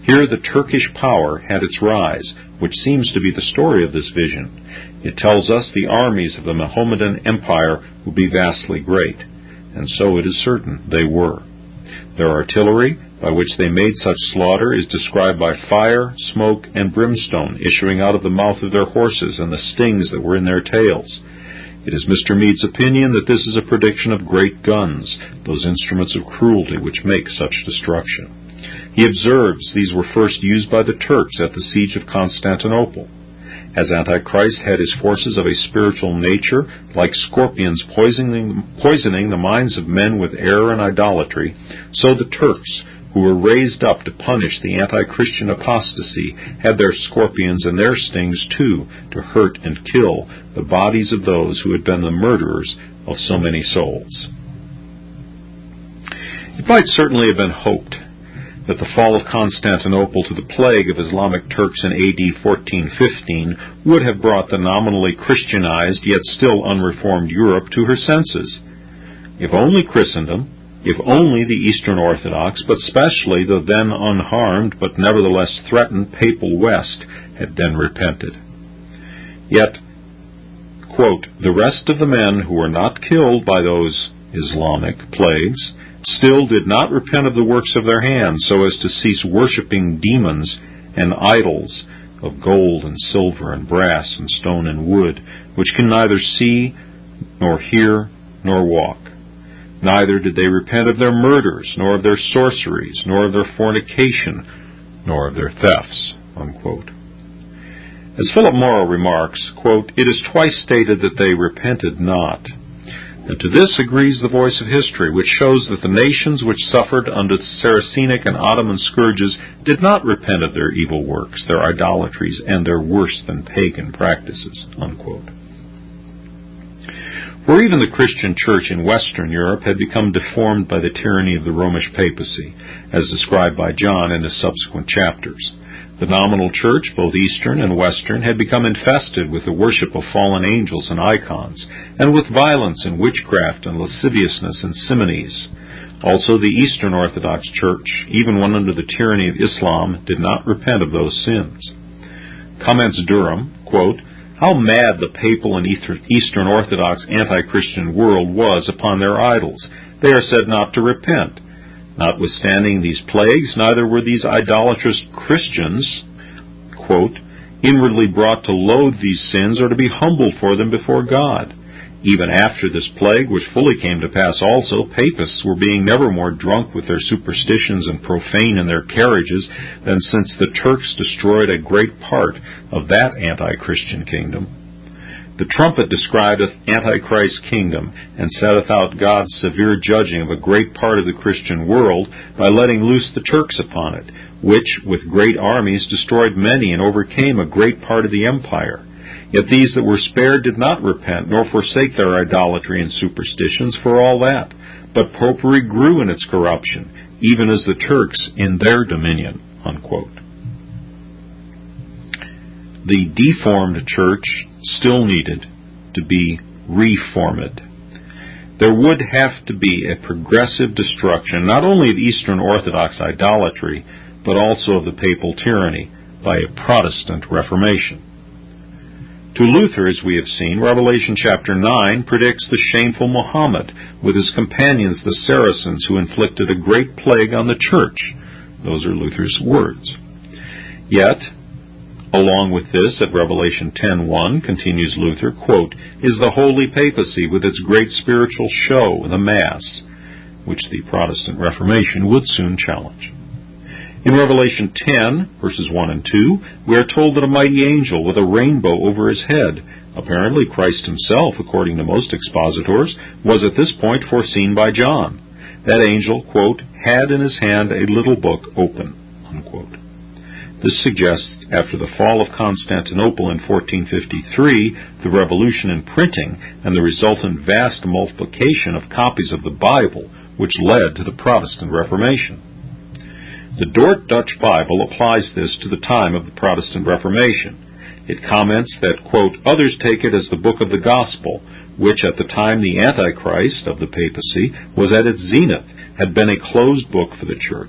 Here the Turkish power had its rise, which seems to be the story of this vision. It tells us the armies of the Mohammedan Empire would be vastly great, and so it is certain they were. Their artillery, by which they made such slaughter, is described by fire, smoke, and brimstone issuing out of the mouth of their horses and the stings that were in their tails. It is Mister Meade's opinion that this is a prediction of great guns, those instruments of cruelty which make such destruction. He observes these were first used by the Turks at the siege of Constantinople. As Antichrist had his forces of a spiritual nature, like scorpions poisoning, poisoning the minds of men with error and idolatry, so the Turks, who were raised up to punish the anti-Christian apostasy, had their scorpions and their stings too, to hurt and kill the bodies of those who had been the murderers of so many souls. It might certainly have been hoped that the fall of Constantinople to the plague of Islamic Turks in A D fourteen fifteen would have brought the nominally Christianized yet still unreformed Europe to her senses. If only Christendom, if only the Eastern Orthodox, but especially the then unharmed but nevertheless threatened Papal West, had then repented. Yet, quote, the rest of the men who were not killed by those Islamic plagues still did not repent of the works of their hands, so as to cease worshipping demons and idols of gold and silver and brass and stone and wood, which can neither see nor hear nor walk. Neither did they repent of their murders, nor of their sorceries, nor of their fornication, nor of their thefts, unquote. As Philip Morrow remarks, quote, it is twice stated that they repented not. And to this agrees the voice of history, which shows that the nations which suffered under the Saracenic and Ottoman scourges did not repent of their evil works, their idolatries, and their worse-than-pagan practices, unquote. For even the Christian church in Western Europe had become deformed by the tyranny of the Romish papacy, as described by John in his subsequent chapters. The nominal church, both Eastern and Western, had become infested with the worship of fallen angels and icons, and with violence and witchcraft and lasciviousness and simonees. Also the Eastern Orthodox Church, even when under the tyranny of Islam, did not repent of those sins. Comments Durham, quote, how mad the Papal and Eastern Orthodox anti-Christian world was upon their idols. They are said not to repent. Notwithstanding these plagues, neither were these idolatrous Christians, quote, inwardly brought to loathe these sins or to be humbled for them before God. Even after this plague, which fully came to pass also, papists were being never more drunk with their superstitions and profane in their carriages than since the Turks destroyed a great part of that anti-Christian kingdom. The trumpet describeth Antichrist's kingdom, and setteth out God's severe judging of a great part of the Christian world by letting loose the Turks upon it, which, with great armies, destroyed many and overcame a great part of the empire. Yet these that were spared did not repent, nor forsake their idolatry and superstitions for all that, but popery grew in its corruption, even as the Turks in their dominion, unquote. The deformed church still needed to be reformed. There would have to be a progressive destruction not only of Eastern Orthodox idolatry, but also of the papal tyranny by a Protestant Reformation. To Luther, as we have seen, Revelation chapter nine predicts the shameful Muhammad with his companions, the Saracens, who inflicted a great plague on the church. Those are Luther's words. Yet, along with this, at Revelation ten one, continues Luther, quote, is the holy papacy with its great spiritual show, the Mass, which the Protestant Reformation would soon challenge. In Revelation ten, verses one and two, we are told that a mighty angel with a rainbow over his head, apparently Christ himself, according to most expositors, was at this point foreseen by John. That angel, quote, had in his hand a little book open, unquote. This suggests, after the fall of Constantinople in fourteen fifty-three, the revolution in printing and the resultant vast multiplication of copies of the Bible, which led to the Protestant Reformation. The Dort Dutch Bible applies this to the time of the Protestant Reformation. It comments that, quote, others take it as the book of the gospel, which at the time the Antichrist of the papacy was at its zenith, had been a closed book for the church.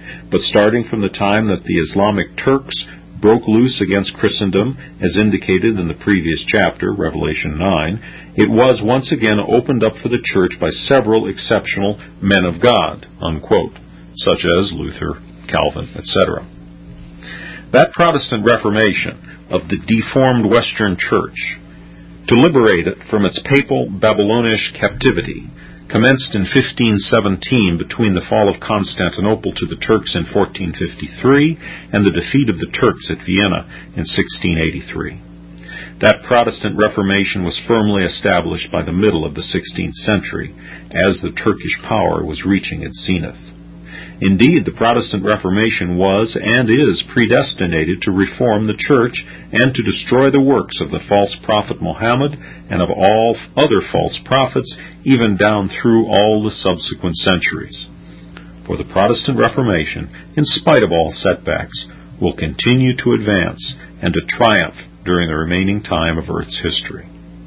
But starting from the time that the Islamic Turks broke loose against Christendom, as indicated in the previous chapter, Revelation nine, it was once again opened up for the church by several exceptional men of God, unquote, such as Luther, Calvin, et cetera. That Protestant Reformation of the deformed Western Church, to liberate it from its papal Babylonish captivity, commenced in fifteen seventeen between the fall of Constantinople to the Turks in fourteen fifty-three and the defeat of the Turks at Vienna in sixteen eighty-three. That Protestant Reformation was firmly established by the middle of the sixteenth century, as the Turkish power was reaching its zenith. Indeed, the Protestant Reformation was and is predestinated to reform the Church and to destroy the works of the false prophet Muhammad and of all other false prophets, even down through all the subsequent centuries. For the Protestant Reformation, in spite of all setbacks, will continue to advance and to triumph during the remaining time of Earth's history.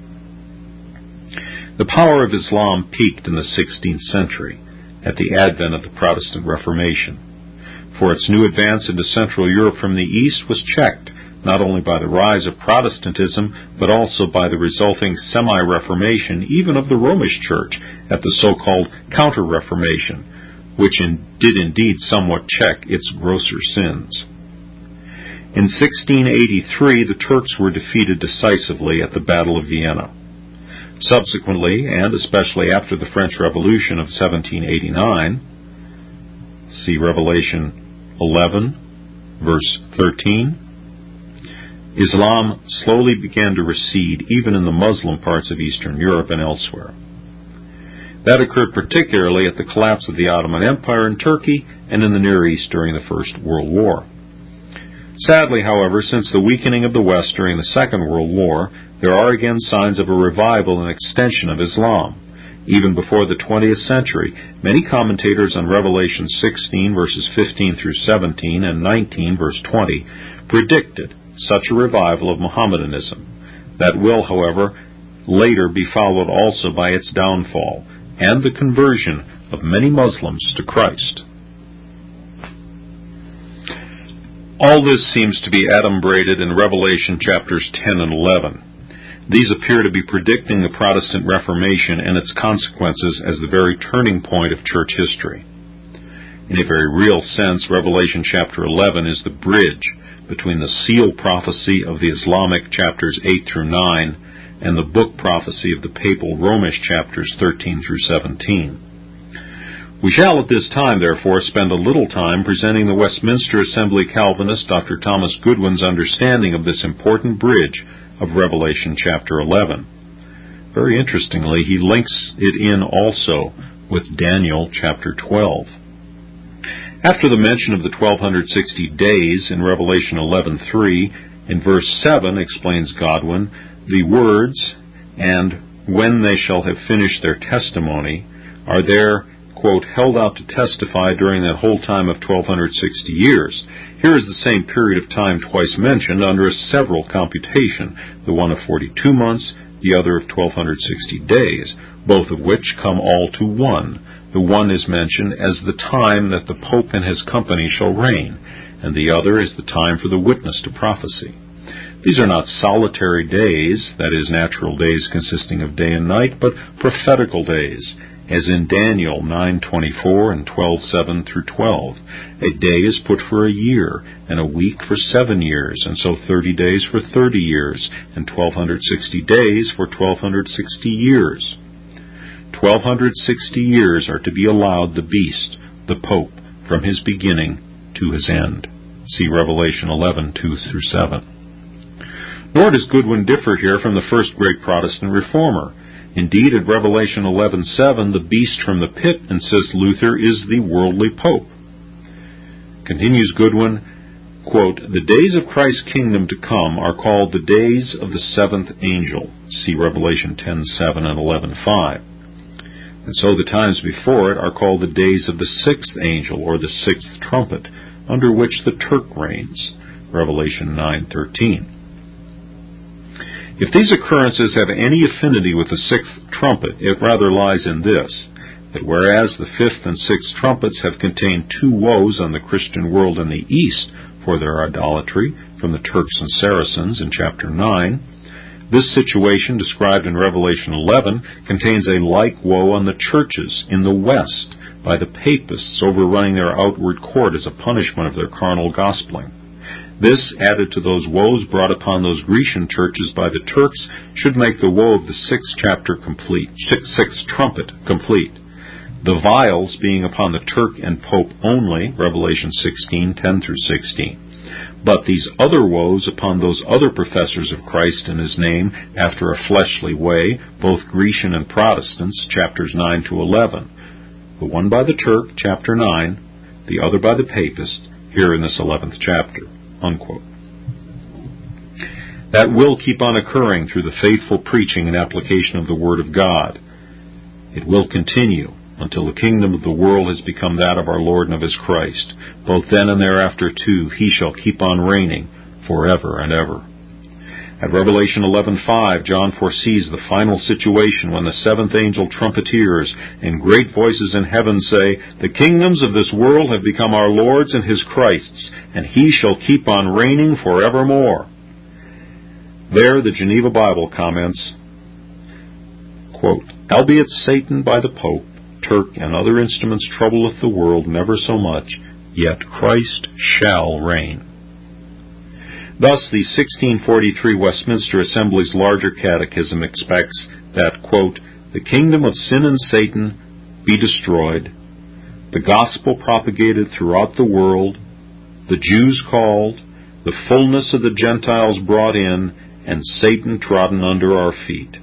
The power of Islam peaked in the sixteenth century, at the advent of the Protestant Reformation, for its new advance into Central Europe from the East was checked not only by the rise of Protestantism, but also by the resulting semi-Reformation even of the Romish Church at the so-called Counter-Reformation, which in, did indeed somewhat check its grosser sins. In sixteen eighty-three, the Turks were defeated decisively at the Battle of Vienna. Subsequently, and especially after the French Revolution of seventeen eighty-nine, see Revelation eleven, verse thirteen, Islam slowly began to recede even in the Muslim parts of Eastern Europe and elsewhere. That occurred particularly at the collapse of the Ottoman Empire in Turkey and in the Near East during the First World War. Sadly, however, since the weakening of the West during the Second World War, there are again signs of a revival and extension of Islam. Even before the twentieth century, many commentators on Revelation sixteen, verses fifteen through seventeen, and nineteen, verse twenty, predicted such a revival of Mohammedanism, that will, however, later be followed also by its downfall and the conversion of many Muslims to Christ. All this seems to be adumbrated in Revelation chapters ten and eleven. These appear to be predicting the Protestant Reformation and its consequences as the very turning point of church history. In a very real sense, Revelation chapter eleven is the bridge between the seal prophecy of the Islamic chapters eight through nine and the book prophecy of the papal Romish chapters thirteen through seventeen. We shall at this time, therefore, spend a little time presenting the Westminster Assembly Calvinist Doctor Thomas Goodwin's understanding of this important bridge of Revelation chapter eleven. Very interestingly, he links it in also with Daniel chapter twelve. After the mention of the twelve sixty days in Revelation eleven three, in verse seven explains Godwin, the words, "and when they shall have finished their testimony," are there, quote, held out to testify during that whole time of twelve sixty years. Here is the same period of time twice mentioned under a several computation, the one of forty-two months, the other of twelve sixty days, both of which come all to one. The one is mentioned as the time that the Pope and his company shall reign, and the other is the time for the witness to prophecy. These are not solitary days, that is, natural days consisting of day and night, but prophetical days, as in Daniel nine twenty-four and twelve seven through twelve. A day is put for a year, and a week for seven years, and so thirty days for thirty years, and twelve sixty days for twelve sixty years. Twelve sixty years are to be allowed the beast, the Pope, from his beginning to his end. See Revelation eleven two through seven. Nor does Goodwin differ here from the first great Protestant reformer. Indeed, at Revelation eleven seven, the beast from the pit, insists Luther, is the worldly Pope. Continues Goodwin, quote, "The days of Christ's kingdom to come are called the days of the seventh angel." See Revelation ten seven and eleven five. And so the times before it are called the days of the sixth angel, or the sixth trumpet, under which the Turk reigns. Revelation nine thirteen. If these occurrences have any affinity with the sixth trumpet, it rather lies in this. that whereas the fifth and sixth trumpets have contained two woes on the Christian world in the East for their idolatry from the Turks and Saracens in chapter nine, this situation described in Revelation eleven contains a like woe on the churches in the West by the papists overrunning their outward court as a punishment of their carnal gospeling. This, added to those woes brought upon those Grecian churches by the Turks, should make the woe of the sixth chapter complete, sixth trumpet complete. The vials being upon the Turk and Pope only, Revelation sixteen, ten through sixteen. But these other woes upon those other professors of Christ in his name after a fleshly way, both Grecian and Protestants, chapters nine to eleven. The one by the Turk, chapter nine, the other by the papist, here in this eleventh chapter. Unquote. That will keep on occurring through the faithful preaching and application of the Word of God. It will continue until the kingdom of the world has become that of our Lord and of his Christ. Both then and thereafter, too, he shall keep on reigning forever and ever. At Revelation eleven five, John foresees the final situation when the seventh angel trumpeteers, and great voices in heaven say, "The kingdoms of this world have become our Lord's and his Christ's, and he shall keep on reigning forevermore." There the Geneva Bible comments, quote, "Albeit Satan by the Pope, Turk, and other instruments troubleth the world never so much, yet Christ shall reign." Thus, the sixteen forty-three Westminster Assembly's larger catechism expects that, quote, "the kingdom of sin and Satan be destroyed, the gospel propagated throughout the world, the Jews called, the fullness of the Gentiles brought in, and Satan trodden under our feet."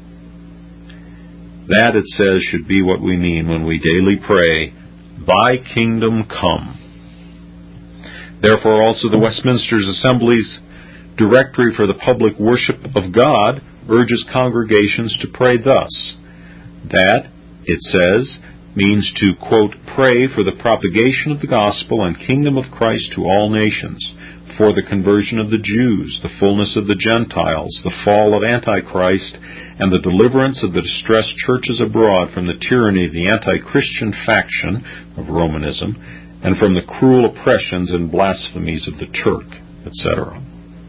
That, it says, should be what we mean when we daily pray, "Thy kingdom come." Therefore also the Westminster Assembly's Directory for the Public Worship of God urges congregations to pray thus. That, it says, means to, quote, "pray for the propagation of the gospel and kingdom of Christ to all nations, for the conversion of the Jews, the fullness of the Gentiles, the fall of Antichrist, and the deliverance of the distressed churches abroad from the tyranny of the anti-Christian faction of Romanism, and from the cruel oppressions and blasphemies of the Turk," et cetera.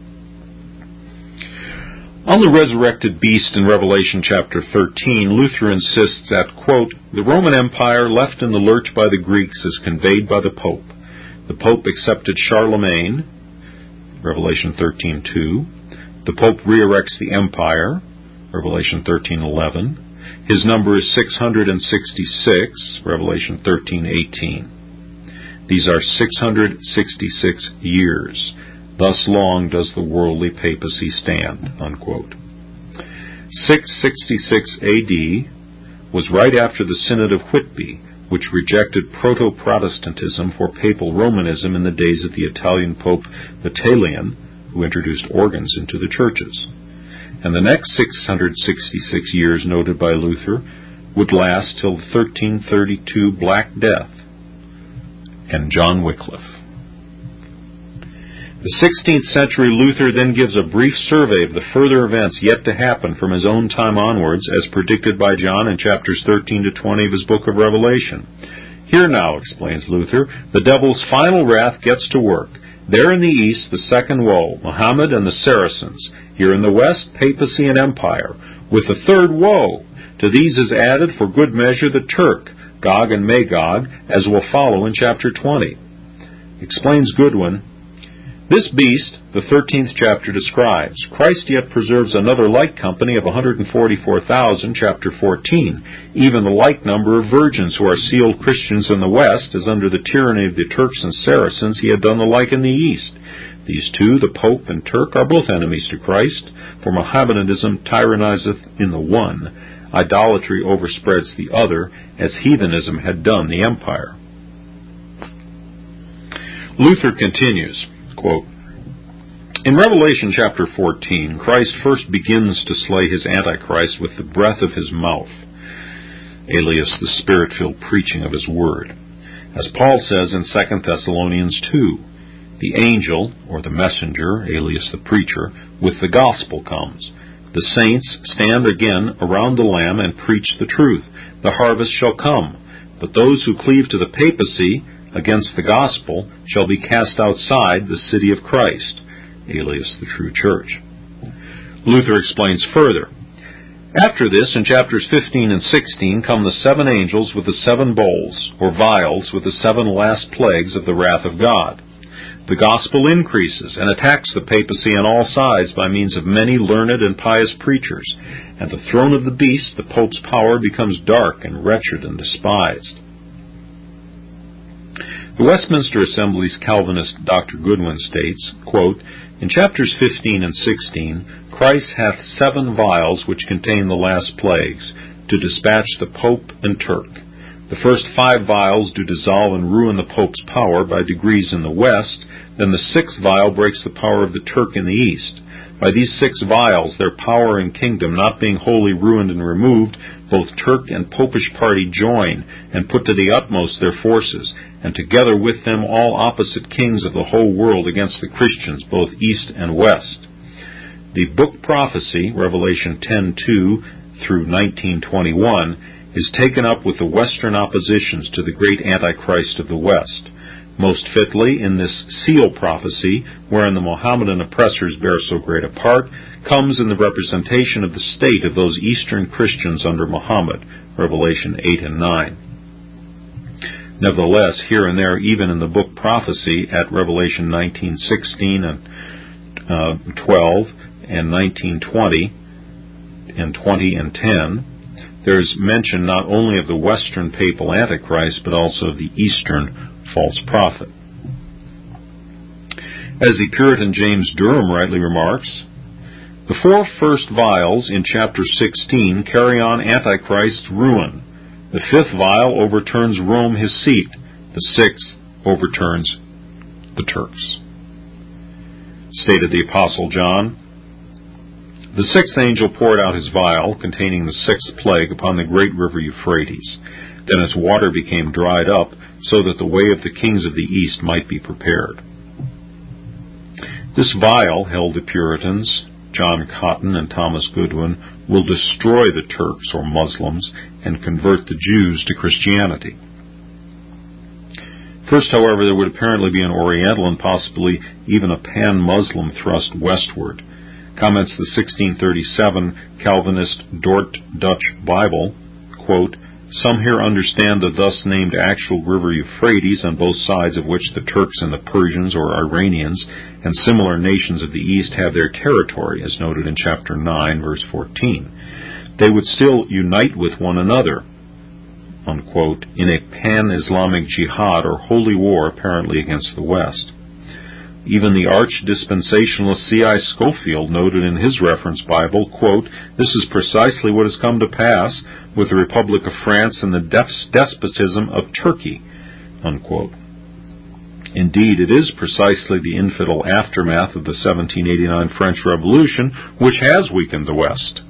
On the resurrected beast in Revelation chapter thirteen, Luther insists that, quote, "the Roman Empire left in the lurch by the Greeks is conveyed by the Pope. The Pope accepted Charlemagne," Revelation thirteen two. "The Pope re-erects the empire," Revelation thirteen eleven. "His number is six hundred sixty-six," Revelation thirteen eighteen. These are six hundred sixty-six years. Thus long does the worldly papacy stand, unquote. six sixty-six A D was right after the Synod of Whitby, which rejected proto-Protestantism for papal Romanism in the days of the Italian Pope Vitalian, who introduced organs into the churches. And the next six hundred sixty-six years noted by Luther would last till the thirteen thirty-two Black Death and John Wycliffe. The sixteenth century Luther then gives a brief survey of the further events yet to happen from his own time onwards, as predicted by John in chapters thirteen to twenty of his book of Revelation. Here now, explains Luther, the devil's final wrath gets to work. There in the east, the second woe, Muhammad and the Saracens. Here in the west, papacy and empire. With the third woe, to these is added for good measure the Turk, Gog and Magog, as will follow in chapter twenty. Explains Goodwin, this beast, the thirteenth chapter describes. Christ yet preserves another like company of one hundred forty-four thousand, chapter fourteen, even the like number of virgins who are sealed Christians in the west, as under the tyranny of the Turks and Saracens he had done the like in the east. These two, the Pope and Turk, are both enemies to Christ, for Mohammedanism tyrannizeth in the one, idolatry overspreads the other, as heathenism had done the empire. Luther continues, quote, in Revelation chapter fourteen, Christ first begins to slay his Antichrist with the breath of his mouth, alias the spirit-filled preaching of his word. As Paul says in Second Thessalonians two, the angel, or the messenger, alias the preacher, with the gospel comes. The saints stand again around the Lamb and preach the truth. The harvest shall come, but those who cleave to the papacy against the gospel shall be cast outside the city of Christ, alias the true church. Luther explains further. After this, in chapters fifteen and sixteen, come the seven angels with the seven bowls, or vials, with the seven last plagues of the wrath of God. The gospel increases and attacks the papacy on all sides by means of many learned and pious preachers, and the throne of the beast, the Pope's power, becomes dark and wretched and despised. The Westminster Assembly's Calvinist Doctor Goodwin states, quote, in chapters fifteen and sixteen, Christ hath seven vials which contain the last plagues, to dispatch the Pope and Turk. The first five vials do dissolve and ruin the Pope's power by degrees in the west, then the sixth vial breaks the power of the Turk in the east. By these six vials, their power and kingdom not being wholly ruined and removed, both Turk and Popish party join, and put to the utmost their forces, and together with them all opposite kings of the whole world against the Christians, both east and west. The book prophecy, Revelation ten two through nineteen twenty-one, is taken up with the western oppositions to the great Antichrist of the west. Most fitly, in this seal prophecy, wherein the Mohammedan oppressors bear so great a part, comes in the representation of the state of those Eastern Christians under Muhammad, Revelation eight and nine. Nevertheless, here and there, even in the book prophecy at Revelation nineteen sixteen and uh, twelve and nineteen twenty and twenty and ten, there is mention not only of the Western papal Antichrist, but also of the Eastern false prophet. As the Puritan James Durham rightly remarks, the four first vials in chapter sixteen carry on Antichrist's ruin. The fifth vial overturns Rome his seat. The sixth overturns the Turks. Stated the Apostle John, the sixth angel poured out his vial containing the sixth plague upon the great river Euphrates. Then its water became dried up, so that the way of the kings of the east might be prepared. This vial, held the Puritans, John Cotton and Thomas Goodwin, will destroy the Turks or Muslims and convert the Jews to Christianity. First, however, there would apparently be an Oriental and possibly even a pan-Muslim thrust westward. Comments the sixteen thirty-seven Calvinist Dort Dutch Bible, quote, some here understand the thus named actual river Euphrates, on both sides of which the Turks and the Persians or Iranians and similar nations of the East have their territory, as noted in chapter nine, verse fourteen. They would still unite with one another, unquote, in a pan-Islamic jihad or holy war apparently against the West. Even the arch-dispensationalist C I Scofield noted in his reference Bible, quote, this is precisely what has come to pass with the Republic of France and the despotism of Turkey, unquote. Indeed, it is precisely the infidel aftermath of the seventeen eighty-nine French Revolution which has weakened the West.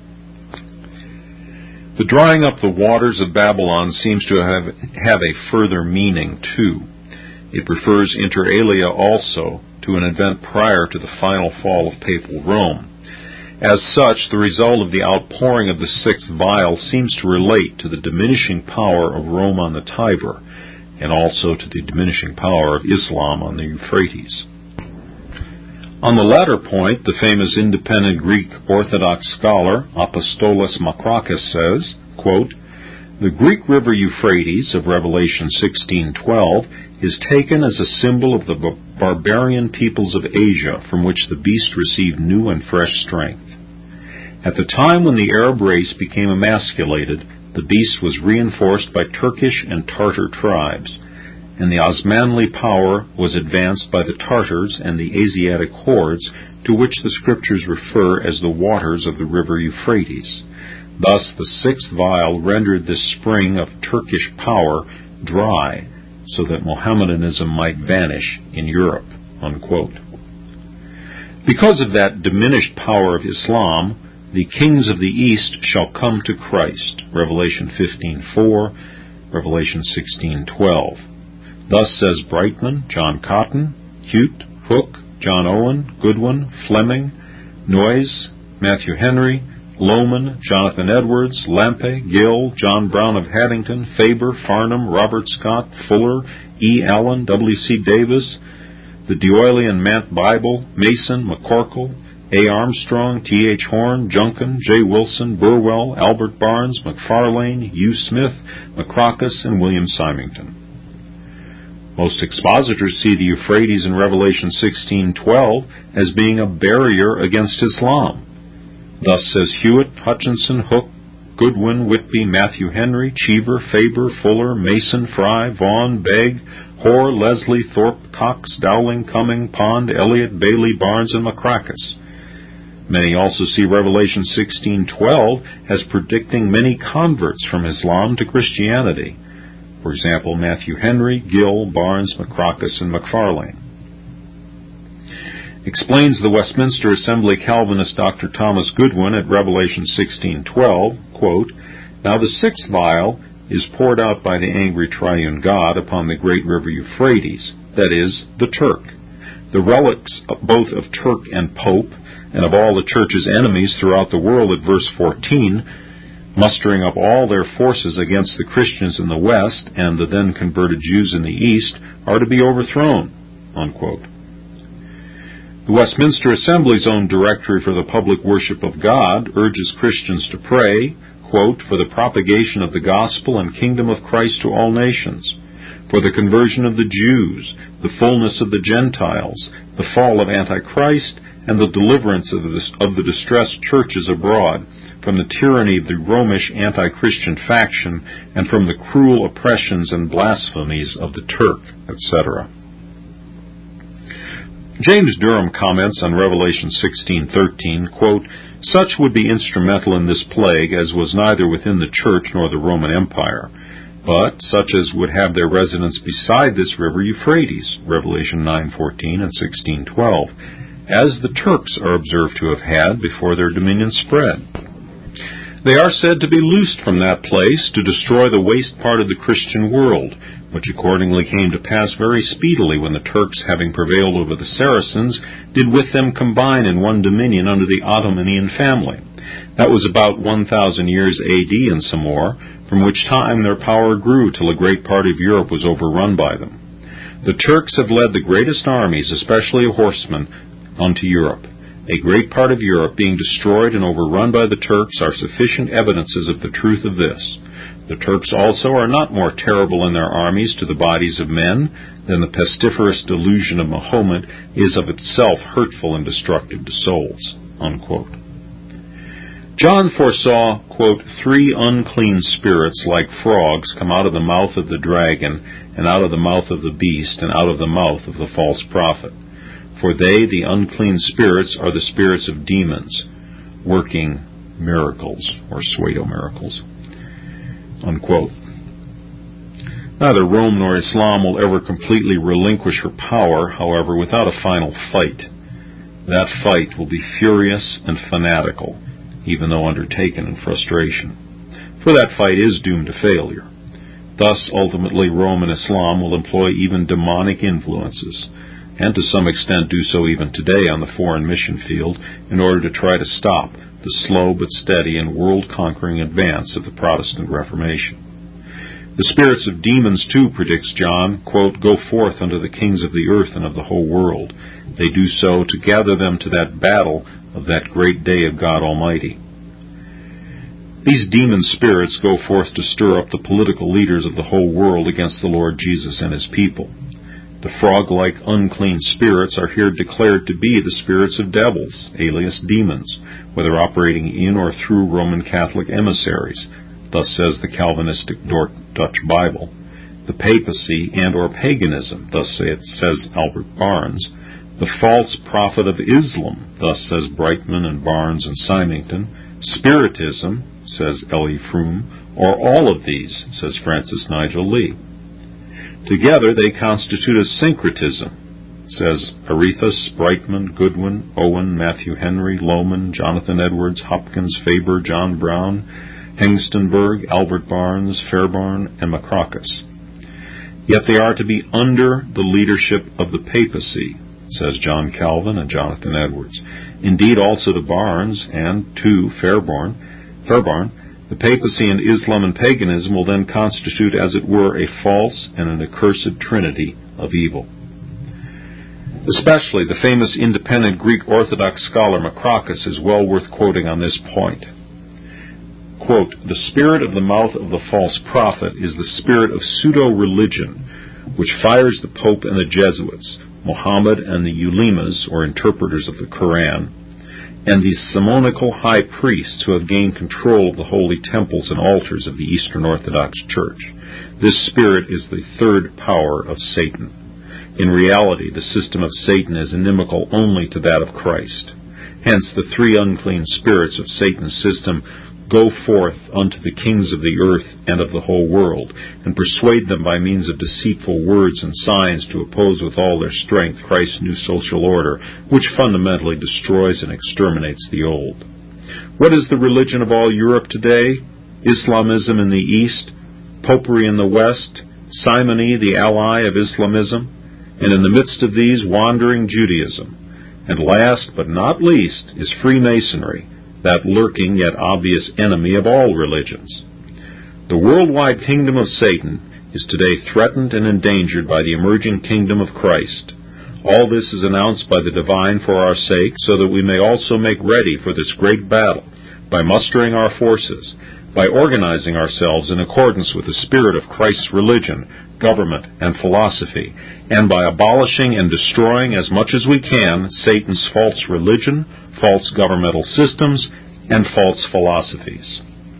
The drying up the waters of Babylon seems to have, have a further meaning, too. It refers inter alia also to an event prior to the final fall of papal Rome. As such, the result of the outpouring of the sixth vial seems to relate to the diminishing power of Rome on the Tiber, and also to the diminishing power of Islam on the Euphrates. On the latter point, the famous independent Greek Orthodox scholar Apostolos Makrakis says, quote, the Greek river Euphrates of Revelation sixteen twelve is taken as a symbol of the barbarian peoples of Asia from which the beast received new and fresh strength. At the time when the Arab race became emasculated, the beast was reinforced by Turkish and Tartar tribes, and the Osmanli power was advanced by the Tartars and the Asiatic hordes to which the scriptures refer as the waters of the river Euphrates. Thus, the sixth vial rendered this spring of Turkish power dry, so that Mohammedanism might vanish in Europe, unquote. Because of that diminished power of Islam, the kings of the East shall come to Christ, Revelation fifteen four, Revelation sixteen twelve. Thus says Brightman, John Cotton, Hute, Hook, John Owen, Goodwin, Fleming, Noyes, Matthew Henry, Lohman, Jonathan Edwards, Lampe, Gill, John Brown of Haddington, Faber, Farnham, Robert Scott, Fuller, E. Allen, W. C. Davis, the D'Oylian Mant Bible, Mason, McCorkle, A. Armstrong, T. H. Horn, Junkin, J. Wilson, Burwell, Albert Barnes, McFarlane, U. Smith, McCrockis, and William Symington. Most expositors see the Euphrates in Revelation sixteen twelve as being a barrier against Islam. Thus says Hewitt, Hutchinson, Hook, Goodwin, Whitby, Matthew Henry, Cheever, Faber, Fuller, Mason, Fry, Vaughan, Begg, Hoare, Leslie, Thorpe, Cox, Dowling, Cumming, Pond, Elliott, Bailey, Barnes, and McCrackis. Many also see Revelation sixteen twelve as predicting many converts from Islam to Christianity. For example, Matthew Henry, Gill, Barnes, McCrockis, and McFarlane. Explains the Westminster Assembly Calvinist Doctor Thomas Goodwin at Revelation sixteen twelve, quote, "Now the sixth vial is poured out by the angry triune God upon the great river Euphrates, that is, the Turk. The relics both of Turk and Pope, and of all the church's enemies throughout the world at verse fourteen, mustering up all their forces against the Christians in the west and the then converted Jews in the east, are to be overthrown," unquote. The Westminster Assembly's own Directory for the Public Worship of God urges Christians to pray, quote, "for the propagation of the gospel and kingdom of Christ to all nations, for the conversion of the Jews, the fullness of the Gentiles, the fall of Antichrist, and the deliverance of the, of the distressed churches abroad, from the tyranny of the Romish anti-Christian faction, and from the cruel oppressions and blasphemies of the Turk," et cetera. James Durham comments on Revelation sixteen thirteen, quote, "Such would be instrumental in this plague as was neither within the church nor the Roman Empire, but such as would have their residence beside this river Euphrates," Revelation nine fourteen and sixteen twelve, "as the Turks are observed to have had before their dominion spread. They are said to be loosed from that place to destroy the waste part of the Christian world, which accordingly came to pass very speedily when the Turks, having prevailed over the Saracens, did with them combine in one dominion under the Ottomanian family. That was about one thousand years A D and some more, from which time their power grew till a great part of Europe was overrun by them. The Turks have led the greatest armies, especially of horsemen, unto Europe. A great part of Europe being destroyed and overrun by the Turks are sufficient evidences of the truth of this. The Turks also are not more terrible in their armies to the bodies of men than the pestiferous delusion of Mahomet is of itself hurtful and destructive to souls," unquote. John foresaw, quote, "three unclean spirits like frogs come out of the mouth of the dragon, and out of the mouth of the beast, and out of the mouth of the false prophet. For they, the unclean spirits, are the spirits of demons, working miracles," or pseudo-miracles, unquote. Neither Rome nor Islam will ever completely relinquish her power, however, without a final fight. That fight will be furious and fanatical, even though undertaken in frustration. For that fight is doomed to failure. Thus, ultimately, Rome and Islam will employ even demonic influences, and to some extent do so even today on the foreign mission field, in order to try to stop the slow but steady and world-conquering advance of the Protestant Reformation. The spirits of demons, too, predicts John, quote, "go forth unto the kings of the earth and of the whole world. They do so to gather them to that battle of that great day of God Almighty." These demon spirits go forth to stir up the political leaders of the whole world against the Lord Jesus and his people. The frog-like unclean spirits are here declared to be the spirits of devils, alias demons, whether operating in or through Roman Catholic emissaries. Thus says the Calvinistic Dutch Bible. The papacy and or paganism, thus says Albert Barnes. The false prophet of Islam, thus says Brightman and Barnes and Symington. Spiritism, says L E Froome, or all of these, says Francis Nigel Lee. Together they constitute a syncretism, says Arethus, Brightman, Goodwin, Owen, Matthew Henry, Lohman, Jonathan Edwards, Hopkins, Faber, John Brown, Hengstenberg, Albert Barnes, Fairbairn, and Macrocus. Yet they are to be under the leadership of the papacy, says John Calvin and Jonathan Edwards. Indeed, also to Barnes and to Fairborn, Fairbarn, the papacy and Islam and paganism will then constitute, as it were, a false and an accursed trinity of evil. Especially the famous independent Greek Orthodox scholar Macrocus is well worth quoting on this point. Quote, "The spirit of the mouth of the false prophet is the spirit of pseudo-religion, which fires the Pope and the Jesuits, Muhammad and the ulemas, or interpreters of the Quran, and the Simonical high priests who have gained control of the holy temples and altars of the Eastern Orthodox Church. This spirit is the third power of Satan. In reality, the system of Satan is inimical only to that of Christ. Hence, the three unclean spirits of Satan's system go forth unto the kings of the earth and of the whole world, and persuade them by means of deceitful words and signs to oppose with all their strength Christ's new social order, which fundamentally destroys and exterminates the old. What is the religion of all Europe today? Islamism in the East, Popery in the West, Simony, the ally of Islamism, and in the midst of these, wandering Judaism. And last but not least is Freemasonry, that lurking yet obvious enemy of all religions. The worldwide kingdom of Satan is today threatened and endangered by the emerging kingdom of Christ. All this is announced by the divine for our sake, so that we may also make ready for this great battle by mustering our forces, by organizing ourselves in accordance with the spirit of Christ's religion, government, and philosophy, and by abolishing and destroying as much as we can Satan's false religion, false governmental systems, and false philosophies.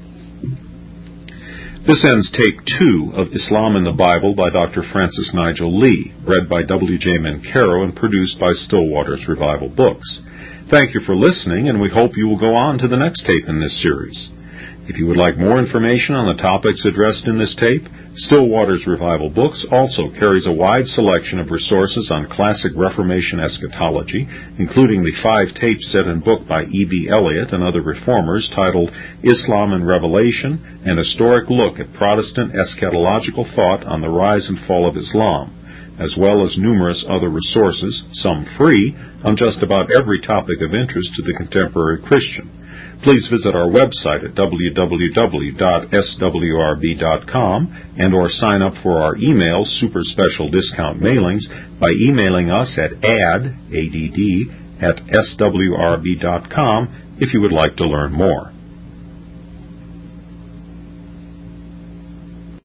This ends Tape two of Islam in the Bible by Doctor Francis Nigel Lee, read by W J Mancaro and produced by Stillwater's Revival Books. Thank you for listening, and we hope you will go on to the next tape in this series. If you would like more information on the topics addressed in this tape, Stillwater's Revival Books also carries a wide selection of resources on classic Reformation eschatology, including the five tape set and book by E B Elliott and other reformers titled Islam and Revelation, an historic look at Protestant eschatological thought on the rise and fall of Islam, as well as numerous other resources, some free, on just about every topic of interest to the contemporary Christian. Please visit our website at w w w dot s w r b dot com and or sign up for our email super special discount mailings by emailing us at add, A D D, at s w r b dot com if you would like to learn more.